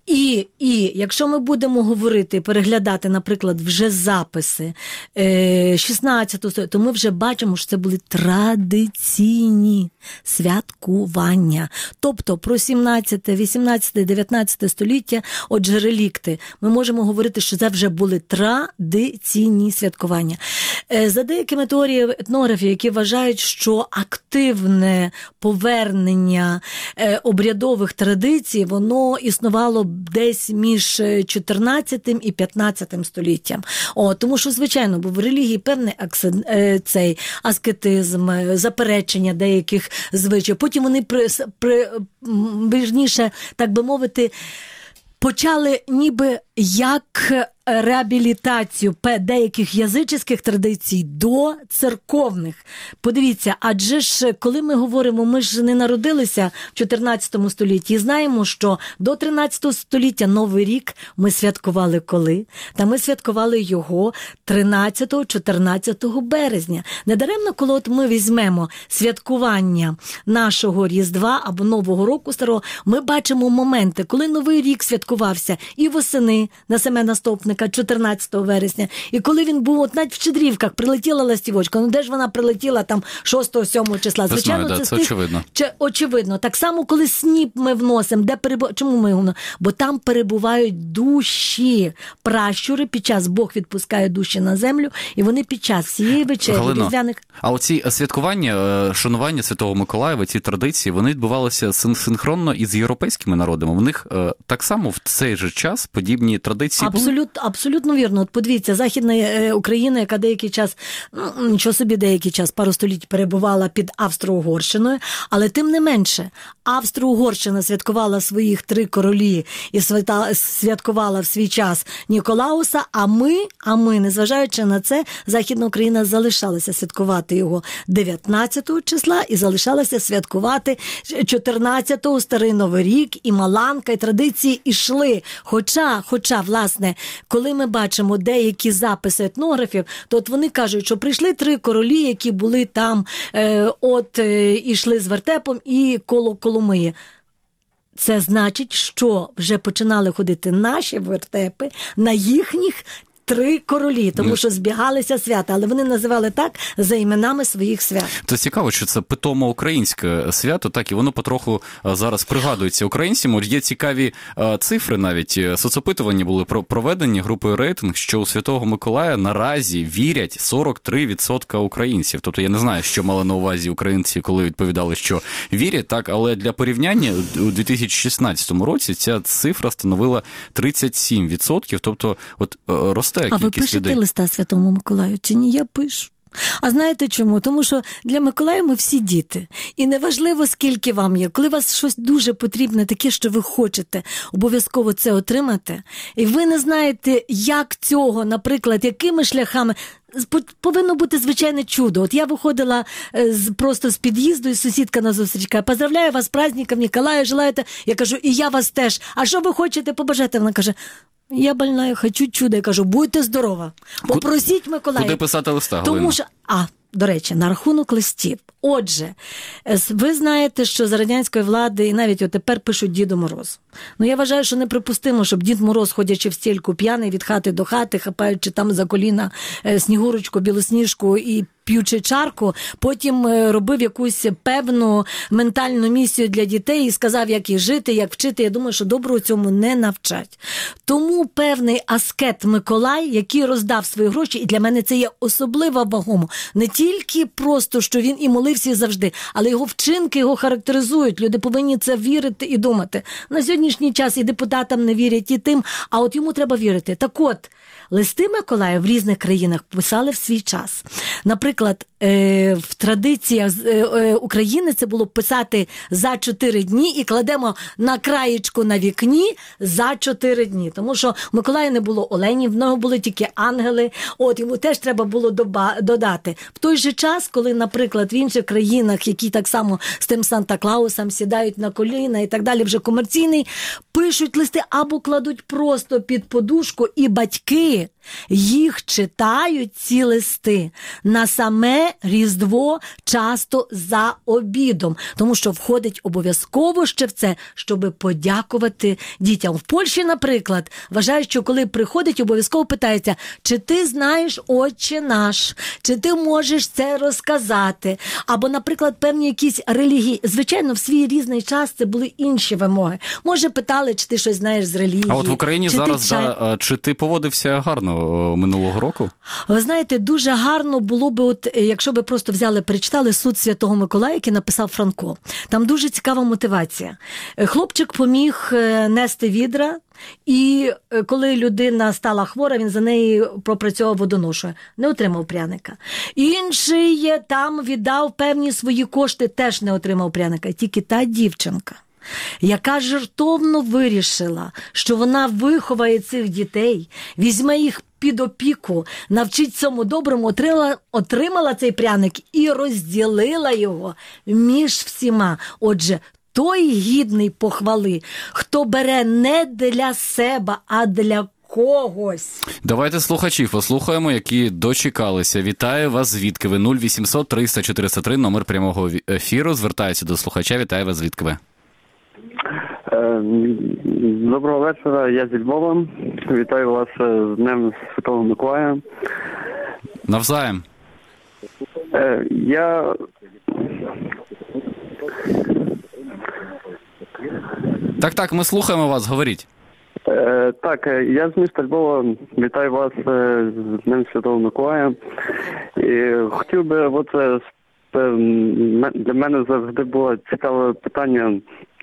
І, і якщо ми будемо говорити, переглядати, наприклад, вже записи е, шістнадцятого століття, то ми вже бачимо, що це були традиційні святкування. Тобто про сімнадцяте, вісімнадцяте, дев'ятнадцяте століття, отже, релікти, ми можемо говорити, що це вже були традиційні святкування. Е, за деякими теоріями етнографів, які вважають, що активне повернення е, обрядових традицій, воно існувало десь між чотирнадцятим і п'ятнадцятим століттям. О, тому що, звичайно, був в релігії певний аксен, е, цей аскетизм, заперечення деяких звичаїв. Потім вони при, при, більніше, так би мовити, почали ніби як реабілітацію деяких язичних традицій до церковних. Подивіться, адже ж, коли ми говоримо, ми ж не народилися в чотирнадцятому столітті і знаємо, що до тринадцятого століття Новий рік ми святкували коли? Та ми святкували його тринадцятого-чотирнадцятого березня. Недаремно, коли от ми візьмемо святкування нашого Різдва або Нового року старого, ми бачимо моменти, коли Новий рік святкувався і восени на Семена Стопника, чотирнадцятого вересня. І коли він був, от навіть в Щедрівках прилетіла ластівочка, ну де ж вона прилетіла там шостого-сьомого числа? Звичайно, Весною, це, да, це очевидно. Чи, очевидно. Так само, коли сніп ми вносимо, де перебу... чому ми його? Бо там перебувають душі. Пращури під час, Бог відпускає душі на землю, і вони під час всієї вечері, різдвяних... А оці святкування, шанування Святого Миколаєва, ці традиції, вони відбувалися синхронно із європейськими народами. У них так само в цей же час подібні традиції були? Абсолютно, абсолютно вірно. От подивіться, Західна Україна, яка деякий час, ну, нічого собі, деякий час, пару століть перебувала під Австро-Угорщиною, але тим не менше, Австро-Угорщина святкувала своїх три королі і святкувала в свій час Ніколауса, а ми, а ми, незважаючи на це, Західна Україна залишалася святкувати його дев'ятнадцятого числа і залишалася святкувати чотирнадцятого Старий Новий рік, і Маланка, і традиції ішли. Хоча, хоча, власне, коли ми бачимо деякі записи етнографів, то от вони кажуть, що прийшли три королі, які були там, е, от, е, ішли з вертепом і коло Коломиї. Це значить, що вже починали ходити наші вертепи на їхніх три королі, тому що збігалися свята, але вони називали так за іменами своїх свят. Це цікаво, що це питомо українське свято, так, і воно потроху зараз пригадується українцям. Є цікаві цифри навіть. Соцопитування були проведені групою «Рейтинг», що у Святого Миколая наразі вірять сорок три відсотки українців. Тобто я не знаю, що мали на увазі українці, коли відповідали, що вірять, так, але для порівняння у дві тисячі шістнадцятому році ця цифра становила тридцять сім відсотків, тобто от росте. А ви пишете людей. Листа Святому Миколаю чи ні? Я пишу. А знаєте чому? Тому що для Миколая ми всі діти. І неважливо, скільки вам є. Коли у вас щось дуже потрібне, таке, що ви хочете обов'язково це отримати, і ви не знаєте, як цього, наприклад, якими шляхами, повинно бути звичайне чудо. От я виходила з, просто з під'їзду, і сусідка на зустріч каже: поздравляю вас з праздником, Ніколая, желаєте? Я кажу, і я вас теж. А що ви хочете побажати? Вона каже: я больна, я хочу чудо. Я кажу, будьте здорова. Попросіть Миколая. Куди писати листа, Галина? Тому що, а, до речі, на рахунок листів. Отже, ви знаєте, що за радянської влади і навіть отепер пишуть Діду Мороз. Ну, я вважаю, що неприпустимо, щоб Дід Мороз, ходячи в стільку п'яний від хати до хати, хапаючи там за коліна Снігурочку, Білосніжку і п'ючи чарку, потім робив якусь певну ментальну місію для дітей і сказав, як їх жити, як вчити. Я думаю, що доброго цьому не навчать. Тому певний аскет Миколай, який роздав свої гроші, і для мене це є особливо вагомо. Не тільки просто, що він і молився завжди, але його вчинки його характеризують. Люди повинні це вірити і думати. На сьогоднішній час і депутатам не вірять, і тим, а от йому треба вірити. Так от, листи Миколая в різних країнах писали в свій час. Наприклад, в традиціях України це було писати за чотири дні і кладемо на краєчку на вікні за чотири дні. Тому що в Миколая не було оленів, в нього були тільки ангели. От, йому теж треба було додати. В той же час, коли, наприклад, в інших країнах, які так само з тим Санта-Клаусом сідають на коліна і так далі, вже комерційний, пишуть листи або кладуть просто під подушку, і батьки їх читають, ці листи, на саме Різдво, часто за обідом. Тому що входить обов'язково ще в це, щоб подякувати дітям. В Польщі, наприклад, вважають, що коли приходить, обов'язково питається, чи ти знаєш Отче наш, чи ти можеш це розказати. Або, наприклад, певні якісь релігії. Звичайно, в свій різний час це були інші вимоги. Може, питали, чи ти щось знаєш з релігії. А от в Україні чи зараз, ти... да, чи ти поводився гарно минулого року? Ви знаєте, дуже гарно було би, от, якщо би просто взяли, перечитали «Суд Святого Миколая», який написав Франко. Там дуже цікава мотивація. Хлопчик поміг нести відра, і коли людина стала хвора, він за неї пропрацьовував водоношу. Не отримав пряника. Інший там віддав певні свої кошти, теж не отримав пряника. Тільки та дівчинка, яка жертовно вирішила, що вона виховає цих дітей, візьме їх під опіку, навчить цьому доброму, отримала, отримала цей пряник і розділила його між всіма. Отже, той гідний похвали, хто бере не для себе, а для когось. Давайте слухачів послухаємо, які дочекалися. Вітаю вас, звідки ви? нуль вісімсот триста чотириста три, номер прямого ефіру. Звертаюся до слухача. Вітаю вас, звідки ви? Доброго вечора, я зі Львова. Вітаю вас з Днем Святого Миколая. Навзаєм. Я... Так, так, ми слухаємо вас, говоріть. Так, я з міста Львова. Вітаю вас з Днем Святого Миколая. І хотів би, оце, для мене завжди було цікаве питання,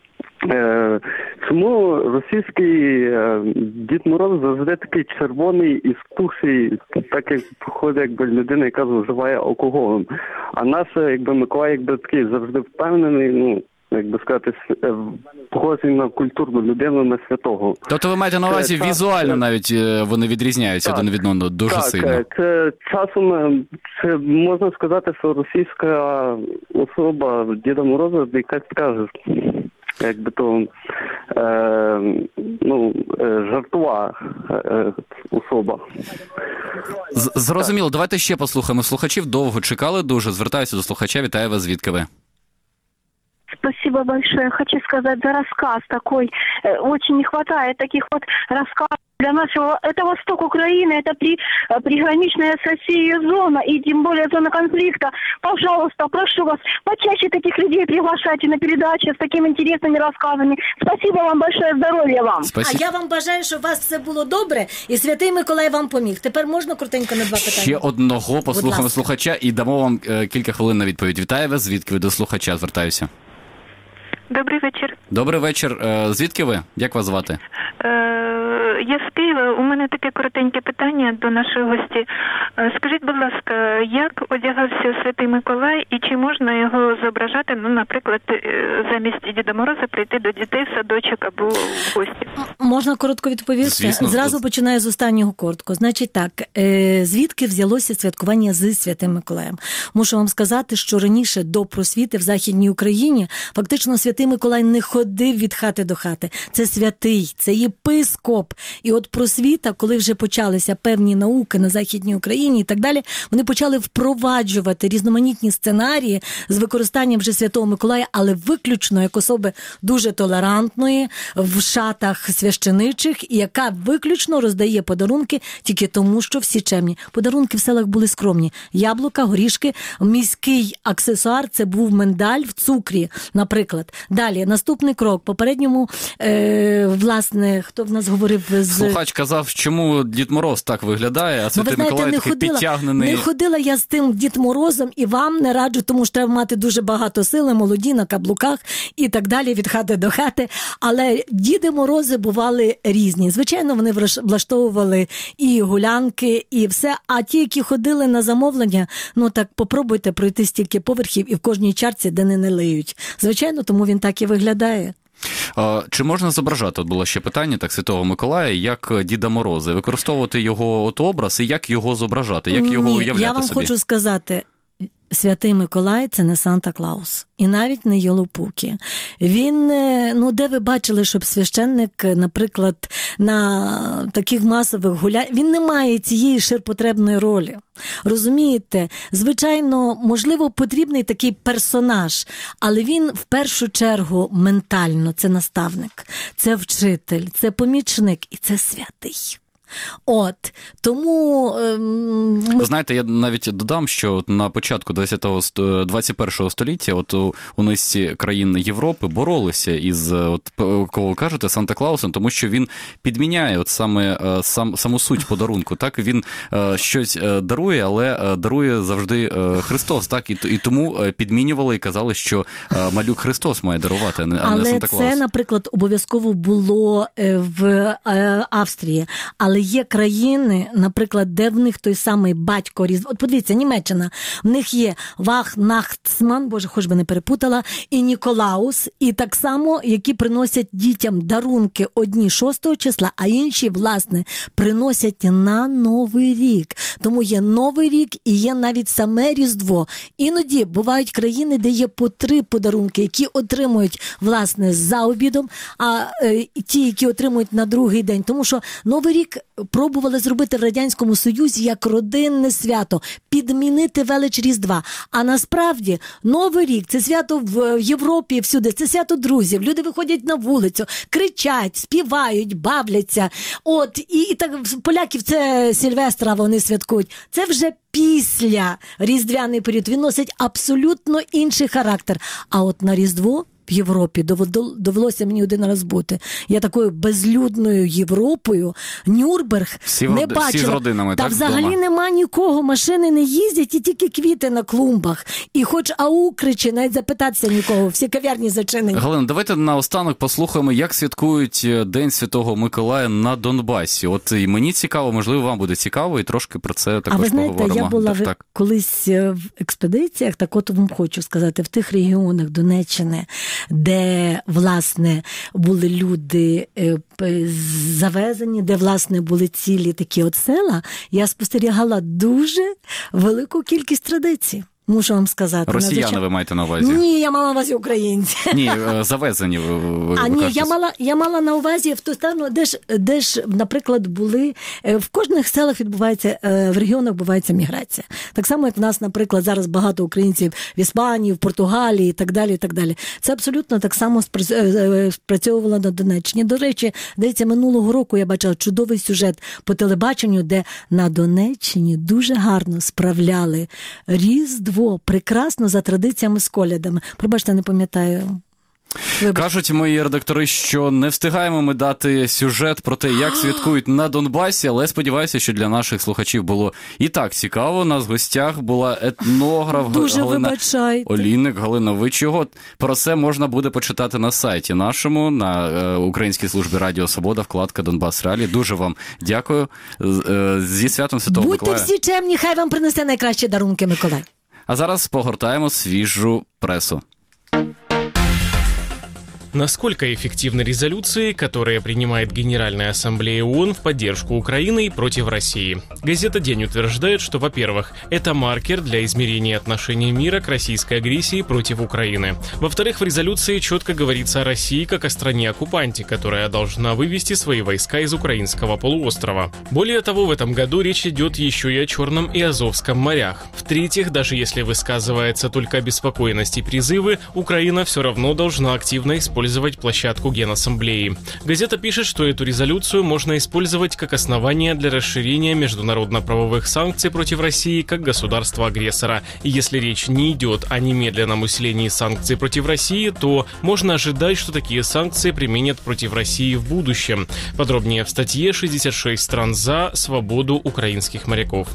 чому російський Дід Мороз завжди такий червоний і спухший, так як походить, якби людина, яка вживає алкоголем. А наш, якби Миколай, якби такий завжди впевнений, ну, як би сказати, похожий на культурну людину, на святого. Тобто ви маєте на увазі, це, візуально це, навіть вони відрізняються один від одного дуже так, сильно? Так, це часом, це можна сказати, що російська особа Діда Мороза, яка така, якби то, е, ну, жартова е, особа. З- зрозуміло, так. Давайте ще послухаємо слухачів. Довго чекали дуже. Звертаюся до слухача. Вітаю вас, звідки ви? Спасибо большое. Хочу сказать за рассказ такой. Очень не хватает таких вот рассказов для нашего. Это восток Украины, это при, приграничная с Россией зона, и тем более зона конфликта. Пожалуйста, прошу вас, почаще таких людей приглашайте на передачи с такими интересными рассказами. Спасибо вам большое, здоров'я вам. Спасибо. А я вам бажаю, щоб у вас все було добре, і Святий Миколай вам поміг. Тепер можна коротенько на два питання? Ще одного послухаємо слухача і дамо вам е, кілька хвилин на відповідь. Вітаю вас, звідки ви до слухача звертаюся. Добрий вечір. Добрий вечір. Звідки ви? Як вас звати? Е, я з Києва. У мене таке коротеньке питання до нашої гості. Скажіть, будь ласка, як одягався Святий Миколай і чи можна його зображати, ну, наприклад, замість Діда Мороза прийти до дітей в садочок або в гості? Можна коротко відповісти? Звісно. Зразу починаю з останнього коротко. Значить так, звідки взялося святкування з Святим Миколаєм? Мушу вам сказати, що раніше до просвіти в Західній Україні фактично Святий Миколай не ходив від хати до хати. Це святий, це єпископ. І от просвіта, коли вже почалися певні науки на Західній Україні і так далі, вони почали впроваджувати різноманітні сценарії з використанням вже Святого Миколая, але виключно як особи дуже толерантної, в шатах священичих, і яка виключно роздає подарунки тільки тому, що всі чемні. Подарунки в селах були скромні. Яблука, горішки, міський аксесуар – це був миндаль в цукрі, наприклад. Далі, наступний крок. Попередньому, е, власне, хто в нас говорив з... Слухач казав, чому Дід Мороз так виглядає, а Святий знаєте, Миколай не такий ходила, підтягнений. Не ходила я з тим Дід Морозом і вам не раджу, тому що треба мати дуже багато сили, молоді, на каблуках і так далі, від хати до хати. Але Діди Морози бували різні. Звичайно, вони влаштовували і гулянки, і все. А ті, які ходили на замовлення, ну так попробуйте пройти стільки поверхів і в кожній чарці, де не налиють. Звичайно, тому він так і виглядає. Чи можна зображати, от було ще питання, так, Святого Миколая, як Діда Мороза, використовувати його от образ і як його зображати, як його Ні, уявляти я вам собі? хочу сказати, Святий Миколай – це не Санта-Клаус. І навіть не Йолопукі. Він, ну, де ви бачили, щоб священник, наприклад, на таких масових гуляннях, він не має цієї ширпотребної ролі. Розумієте? Звичайно, можливо, потрібний такий персонаж, але він в першу чергу ментально, це наставник, це вчитель, це помічник і це святий. От, тому... Ем... Знаєте, я навіть додам, що на початку двадцять першого століття от у, у низці країн Європи боролися із, от, кого ви кажете, Санта-Клаусом, тому що він підміняє от саме сам, саму суть подарунку. Так, він е, щось дарує, але дарує завжди е, Христос. Так, і, і тому підмінювали і казали, що е, малюк Христос має дарувати, а не, а не Санта-Клаус. Але це, наприклад, обов'язково було в е, Австрії. Але є країни, наприклад, де в них той самий батько Різдво. От подивіться, Німеччина. В них є Вахнахтсман, боже, хоч би не перепутала, і Ніколаус, і так само, які приносять дітям дарунки одні шостого числа, а інші, власне, приносять на Новий рік. Тому є Новий рік і є навіть саме Різдво. Іноді бувають країни, де є по три подарунки, які отримують, власне, за обідом, а е, ті, які отримують на другий день. Тому що Новий рік пробували зробити в Радянському Союзі як родинне свято, підмінити велич Різдва. А насправді Новий рік – це свято в Європі всюди, це свято друзів. Люди виходять на вулицю, кричать, співають, бавляться. От, і, і так поляків це Сильвестра вони святкують. Це вже після різдвяний період. Він носить абсолютно інший характер. А от на Різдво в Європі довелося мені один раз бути. Я такою безлюдною Європою, Нюрнберг, всі не в, бачила. Всі з родинами, Та так, взагалі вдома? Нема нікого, машини не їздять і тільки квіти на клумбах. І хоч ау кричи, навіть запитатися нікого, всі кав'ярні зачинені. Галина, давайте наостанок послухаємо, як святкують День Святого Миколая на Донбасі. От і мені цікаво, можливо, вам буде цікаво, і трошки про це також поговоримо. А ви знаєте, я була так, так. колись в експедиціях, так от вам хочу сказати, в тих регіонах Донеччини, де, власне, були люди завезені, де, власне, були цілі такі от села, я спостерігала дуже велику кількість традицій. Мушу вам сказати. Росіяни надзвичай... ви маєте на увазі? Ні, я мала на увазі українці. Ні, завезені ви, ви А ні, кажете. я мала, я мала на увазі в ту сторону, де ж, де ж, наприклад, були, в кожних селах відбувається, в регіонах відбувається міграція. Так само, як в нас, наприклад, зараз багато українців в Іспанії, в Португалії і так далі, і так далі. Це абсолютно так само спрацьовувало на Донеччині. До речі, здається, минулого року я бачила чудовий сюжет по телебаченню, де на Донеччині дуже гарно справляли Різдво, прекрасно за традиціями з колядами. Пробачте, не пам'ятаю. Вибач. Кажуть мої редактори, що не встигаємо ми дати сюжет про те, як святкують на Донбасі, але сподіваюся, що для наших слухачів було і так цікаво. У нас в гостях була етнограф Дуже Галина вибачайте. Олійник. Галина, ви чого? Про це можна буде почитати на сайті нашому, на е, Українській службі Радіо Свобода, вкладка Донбас Реалії. Дуже вам дякую. Е, зі святом Святого Будьте Миколая. всі чемні, хай вам принесе найкращі дарунки Миколай. А зараз погортаємо свіжу пресу. Насколько эффективны резолюции, которые принимает Генеральная Ассамблея ООН в поддержку Украины против России? Газета «День» утверждает, что, во-первых, это маркер для измерения отношения мира к российской агрессии против Украины. Во-вторых, в резолюции четко говорится о России как о стране-оккупанте, которая должна вывести свои войска из украинского полуострова. Более того, в этом году речь идет еще и о Черном и Азовском морях. В-третьих, даже если высказывается только обеспокоенность и призывы, Украина все равно должна активно использовать использовать площадку Генассамблеи. Газета пишет, что эту резолюцию можно использовать как основание для расширения международно-правовых санкций против России как государства-агрессора. И если речь не идет о немедленном усилении санкций против России, то можно ожидать, что такие санкции применят против России в будущем. Подробнее в статье «шестьдесят шесть стран за свободу украинских моряков».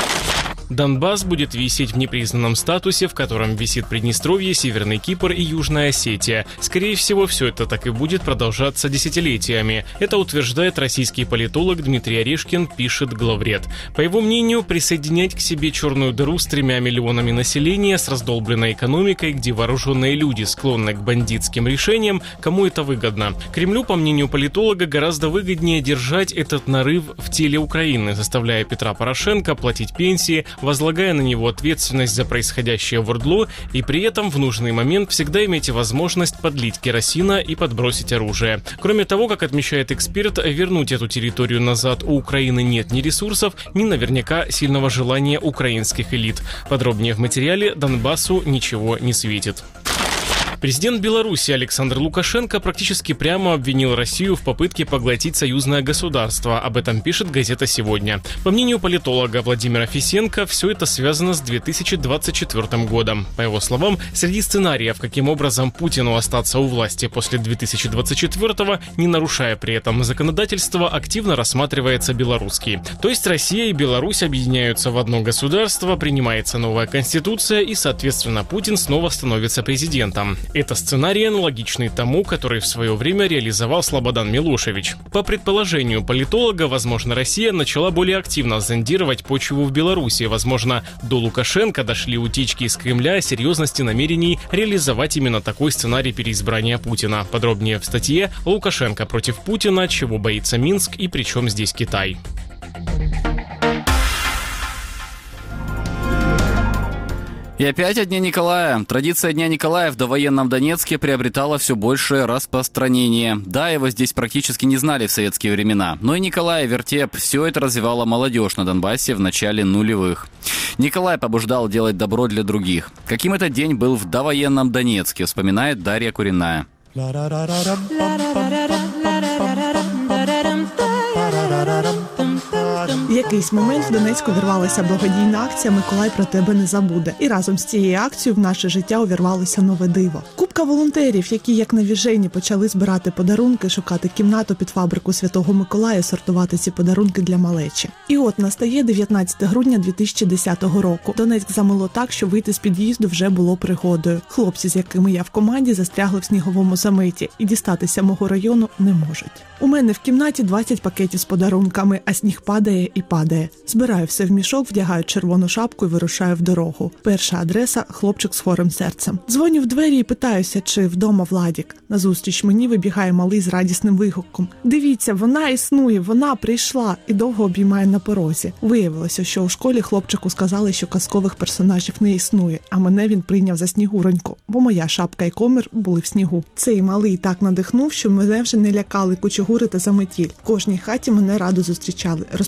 Донбасс будет висеть в непризнанном статусе, в котором висит Приднестровье, Северный Кипр и Южная Осетия. Скорее всего, все это так и будет продолжаться десятилетиями. Это утверждает российский политолог Дмитрий Орешкин, пишет главред. По его мнению, присоединять к себе черную дыру с тремя миллионами населения, с раздолбленной экономикой, где вооруженные люди склонны к бандитским решениям, кому это выгодно? Кремлю, по мнению политолога, гораздо выгоднее держать этот нарыв в теле Украины, заставляя Петра Порошенко платить пенсии, возлагая на него ответственность за происходящее в ОРДЛО и при этом в нужный момент всегда иметь возможность подлить керосина и подбросить оружие. Кроме того, как отмечает эксперт, вернуть эту территорию назад у Украины нет ни ресурсов, ни наверняка сильного желания украинских элит. Подробнее в материале «Донбассу ничего не светит». Президент Беларуси Александр Лукашенко практически прямо обвинил Россию в попытке поглотить союзное государство. Об этом пишет газета «Сегодня». По мнению политолога Владимира Фисенко, все это связано с две тысячи двадцать четвёртым годом. По его словам, среди сценариев, каким образом Путину остаться у власти после две тысячи двадцать четвёртого, не нарушая при этом законодательство, активно рассматривается белорусский. То есть Россия и Беларусь объединяются в одно государство, принимается новая конституция и, соответственно, Путин снова становится президентом. Это сценарий аналогичный тому, который в свое время реализовал Слободан Милошевич. По предположению политолога, возможно, Россия начала более активно зондировать почву в Беларуси. Возможно, до Лукашенко дошли утечки из Кремля о серьезности намерений реализовать именно такой сценарий переизбрания Путина. Подробнее в статье «Лукашенко против Путина. Чего боится Минск и причем здесь Китай». И опять о Дне Николая. Традиция Дня Николая в довоенном Донецке приобретала все большее распространение. Да, его здесь практически не знали в советские времена. Но и Николай Вертеп, все это развивала молодежь на Донбассе в начале нулевых. Николай побуждал делать добро для других. Каким этот день был в довоенном Донецке, вспоминает Дарья Куриная. В якийсь момент в Донецьку вірвалася благодійна акція «Миколай про тебе не забуде». І разом з цією акцією в наше життя увірвалося нове диво. Купка волонтерів, які як навіжені почали збирати подарунки, шукати кімнату під фабрику Святого Миколая, сортувати ці подарунки для малечі. І от настає дев'ятнадцяте грудня дві тисячі десятого року. Донецьк замило так, що вийти з під'їзду вже було пригодою. Хлопці, з якими я в команді, застрягли в сніговому заметі і дістатися мого району не можуть. У мене в кімнаті двадцять пакетів з подарунками, а сніг падає і падає. Збираю все в мішок, вдягаю червону шапку і вирушаю в дорогу. Перша адреса – хлопчик з хворим серцем. Дзвоню в двері і питаюся, чи вдома Владік. Назустріч мені вибігає малий з радісним вигуком. Дивіться, вона існує, вона прийшла, і довго обіймає на порозі. Виявилося, що у школі хлопчику сказали, що казкових персонажів не існує, а мене він прийняв за Снігуроньку, бо моя шапка і комір були в снігу. Цей малий так надихнув, що мене вже не лякали кучугури та заметіль. В кожній хаті мене радо зустрічали, розповідали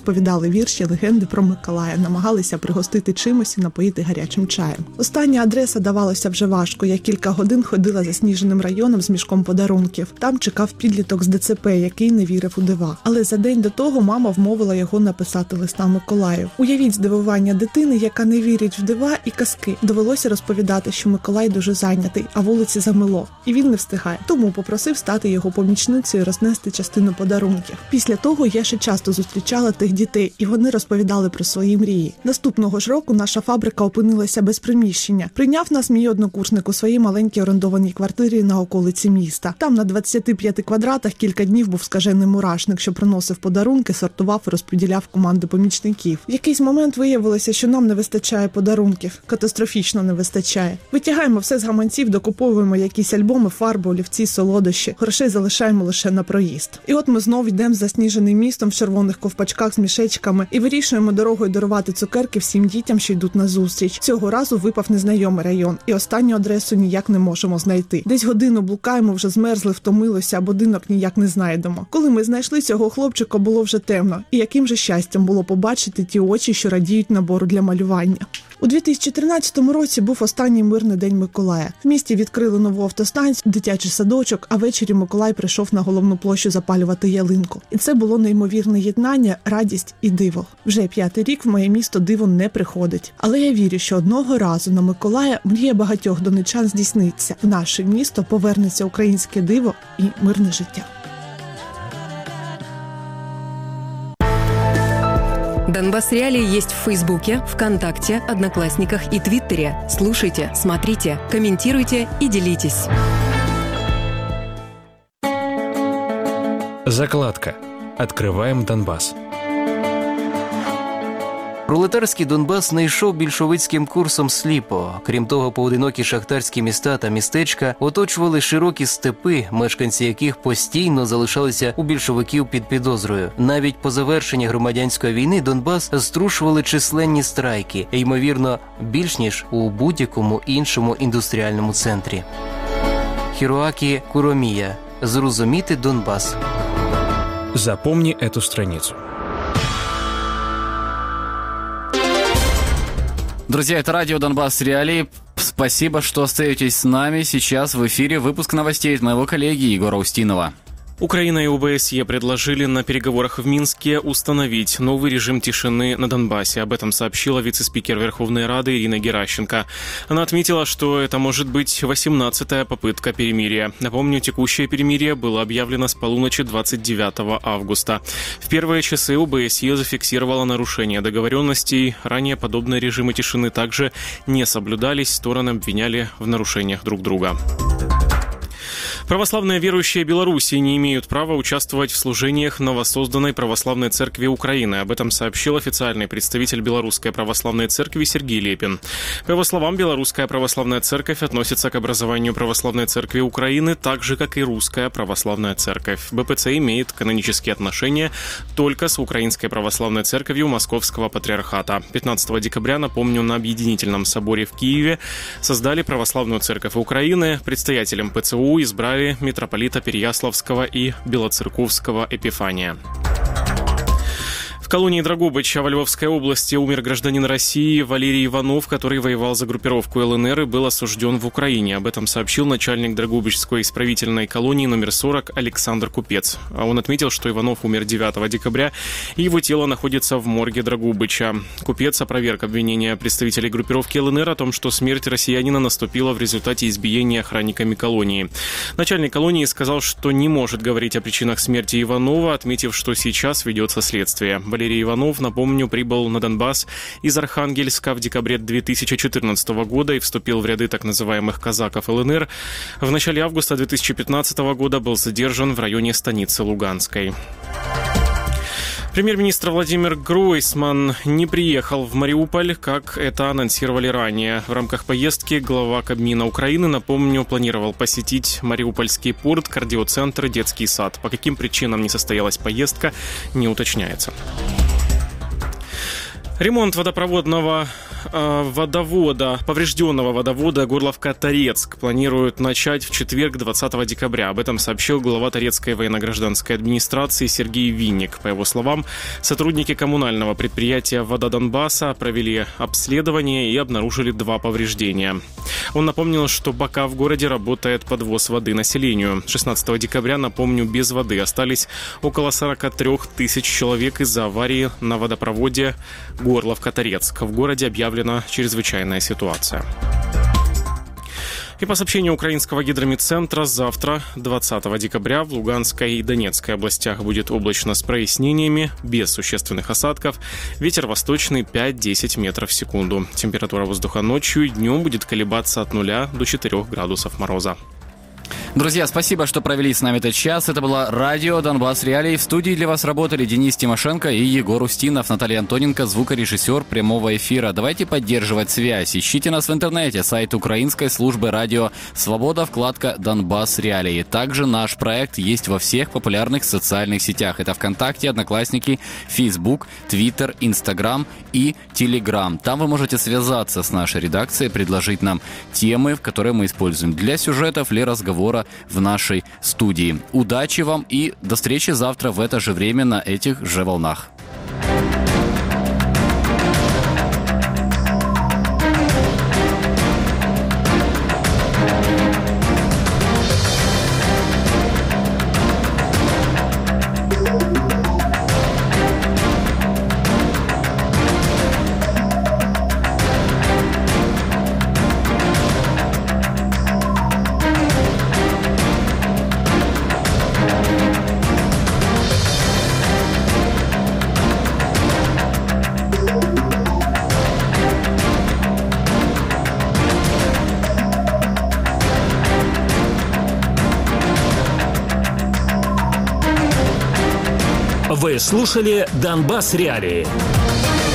читали вірші, легенди про Миколая, намагалися пригостити чимось і напоїти гарячим чаєм. Остання адреса давалася вже важко. Я кілька годин ходила засніженим районом з мішком подарунків. Там чекав підліток з ДЦП, який не вірив у дива. Але за день до того мама вмовила його написати листа Миколаю. Уявіть здивування дитини, яка не вірить в дива і казки. Довелося розповідати, що Миколай дуже зайнятий, а вулиці замело, і він не встигає. Тому попросив стати його помічницею і рознести частину подарунків. Після того я ще часто зустрічала тих дітей, і вони розповідали про свої мрії. Наступного ж року наша фабрика опинилася без приміщення. Прийняв нас мій однокурсник у своїй маленькій орендованій квартирі на околиці міста. Там на двадцяти п'яти квадратах кілька днів був скажений мурашник, що приносив подарунки, сортував і розподіляв команди помічників. В якийсь момент виявилося, що нам не вистачає подарунків. Катастрофічно не вистачає. Витягаємо все з гаманців, докуповуємо якісь альбоми, фарби, олівці, солодощі. Грошей залишаємо лише на проїзд. І от ми знов йдемо засніженим містом в червоних ковпачках з мішечками і вирішуємо дорогою дарувати цукерки всім дітям, що йдуть на зустріч. Цього разу випав незнайомий район, і останню адресу ніяк не можемо знайти. Десь годину блукаємо, вже змерзли, втомилися, а будинок ніяк не знайдемо. Коли ми знайшли цього хлопчика, було вже темно. І яким же щастям було побачити ті очі, що радіють набору для малювання. У дві тисячі тринадцятому році був останній мирний день Миколая. В місті відкрили нову автостанцію, дитячий садочок, а ввечері Миколай прийшов на головну площу запалювати ялинку. І це було неймовірне єднання, радість і диво. Вже п'ятий рік в моє місто диво не приходить. Але я вірю, що одного разу на Миколая мрія багатьох донечан здійсниться. В наше місто повернеться українське диво і мирне життя. Донбасс Реалии есть в Фейсбуке, ВКонтакте, Одноклассниках и Твиттере. Слушайте, смотрите, комментируйте и делитесь. Закладка. Открываем Донбасс. Пролетарський Донбас не йшов більшовицьким курсом сліпо. Крім того, поодинокі шахтарські міста та містечка оточували широкі степи, мешканці яких постійно залишалися у більшовиків під підозрою. Навіть по завершенні громадянської війни Донбас струшували численні страйки, ймовірно, більш ніж у будь-якому іншому індустріальному центрі. Хіроакі Куромія. Зрозуміти Донбас. Запомни эту страницу. Друзья, это радио «Донбасс Реалии». Спасибо, что остаетесь с нами. Сейчас в эфире выпуск новостей от моего коллеги Егора Устинова. Украина и ОБСЕ предложили на переговорах в Минске установить новый режим тишины на Донбассе. Об этом сообщила вице-спикер Верховной Рады Ирина Геращенко. Она отметила, что это может быть восемнадцатая попытка перемирия. Напомню, текущее перемирие было объявлено с полуночи двадцать девятого августа. В первые часы ОБСЕ зафиксировала нарушение договоренностей. Ранее подобные режимы тишины также не соблюдались. Стороны обвиняли в нарушениях друг друга. Православные верующие Беларуси не имеют права участвовать в служениях новосозданной Православной Церкви Украины. Об этом сообщил официальный представитель Белорусской Православной Церкви Сергей Лепин. По его словам, Белорусская Православная Церковь относится к образованию Православной Церкви Украины так же, как и Русская Православная Церковь. БПЦ имеет канонические отношения только с Украинской Православной Церковью Московского Патриархата. пятнадцатого декабря, напомню, на Объединительном соборе в Киеве создали Православную Церковь Украины. Предстоятелем ПЦУ избрали митрополита Переяславского и Белоцерковского Эпифания. В колонии Драгобыча во Львовской области умер гражданин России Валерий Иванов, который воевал за группировку ЛНР и был осужден в Украине. Об этом сообщил начальник Драгобычской исправительной колонии номер сорок Александр Купец. Он отметил, что Иванов умер девятого декабря, и его тело находится в морге Драгобыча. Купец опроверг обвинения представителей группировки ЛНР о том, что смерть россиянина наступила в результате избиения охранниками колонии. Начальник колонии сказал, что не может говорить о причинах смерти Иванова, отметив, что сейчас ведется следствие. Валерий Иванов, напомню, прибыл на Донбасс из Архангельска в декабре две тысячи четырнадцатого года и вступил в ряды так называемых казаков ЛНР. В начале августа две тысячи пятнадцатого года был задержан в районе станицы Луганской. Премьер-министр Владимир Гройсман не приехал в Мариуполь, как это анонсировали ранее. В рамках поездки глава Кабмина Украины, напомню, планировал посетить Мариупольский порт, кардиоцентр и детский сад. По каким причинам не состоялась поездка, не уточняется. Ремонт водопроводного э, водовода, поврежденного водовода Горловка-Торецк планируют начать в четверг, двадцатого декабря. Об этом сообщил глава Торецкой военно-гражданской администрации Сергей Винник. По его словам, сотрудники коммунального предприятия «Вода Донбасса» провели обследование и обнаружили два повреждения. Он напомнил, что пока в городе работает подвоз воды населению. шестнадцатого декабря, напомню, без воды остались около сорок три тысяч человек из-за аварии на водопроводе Горловка-Торецк. В городе объявлена чрезвычайная ситуация. И по сообщению украинского гидрометцентра, завтра, двадцатого декабря, в Луганской и Донецкой областях будет облачно с прояснениями, без существенных осадков. Ветер восточный пять-десять метров в секунду. Температура воздуха ночью и днем будет колебаться от нуля до четырёх градусов мороза. Друзья, спасибо, что провели с нами этот час. Это было радио «Донбасс Реалии». В студии для вас работали Денис Тимошенко и Егор Устинов, Наталья Антоненко, звукорежиссер прямого эфира. Давайте поддерживать связь. Ищите нас в интернете. Сайт украинской службы радио «Свобода», вкладка «Донбасс Реалии». Также наш проект есть во всех популярных социальных сетях. Это ВКонтакте, Одноклассники, Фейсбук, Твиттер, Инстаграм и Телеграм. Там вы можете связаться с нашей редакцией, предложить нам темы, которые мы используем для сюжетов или разговора в нашей студии. Удачи вам и до встречи завтра в это же время на этих же волнах. Вы слушали «Донбасс Реалии».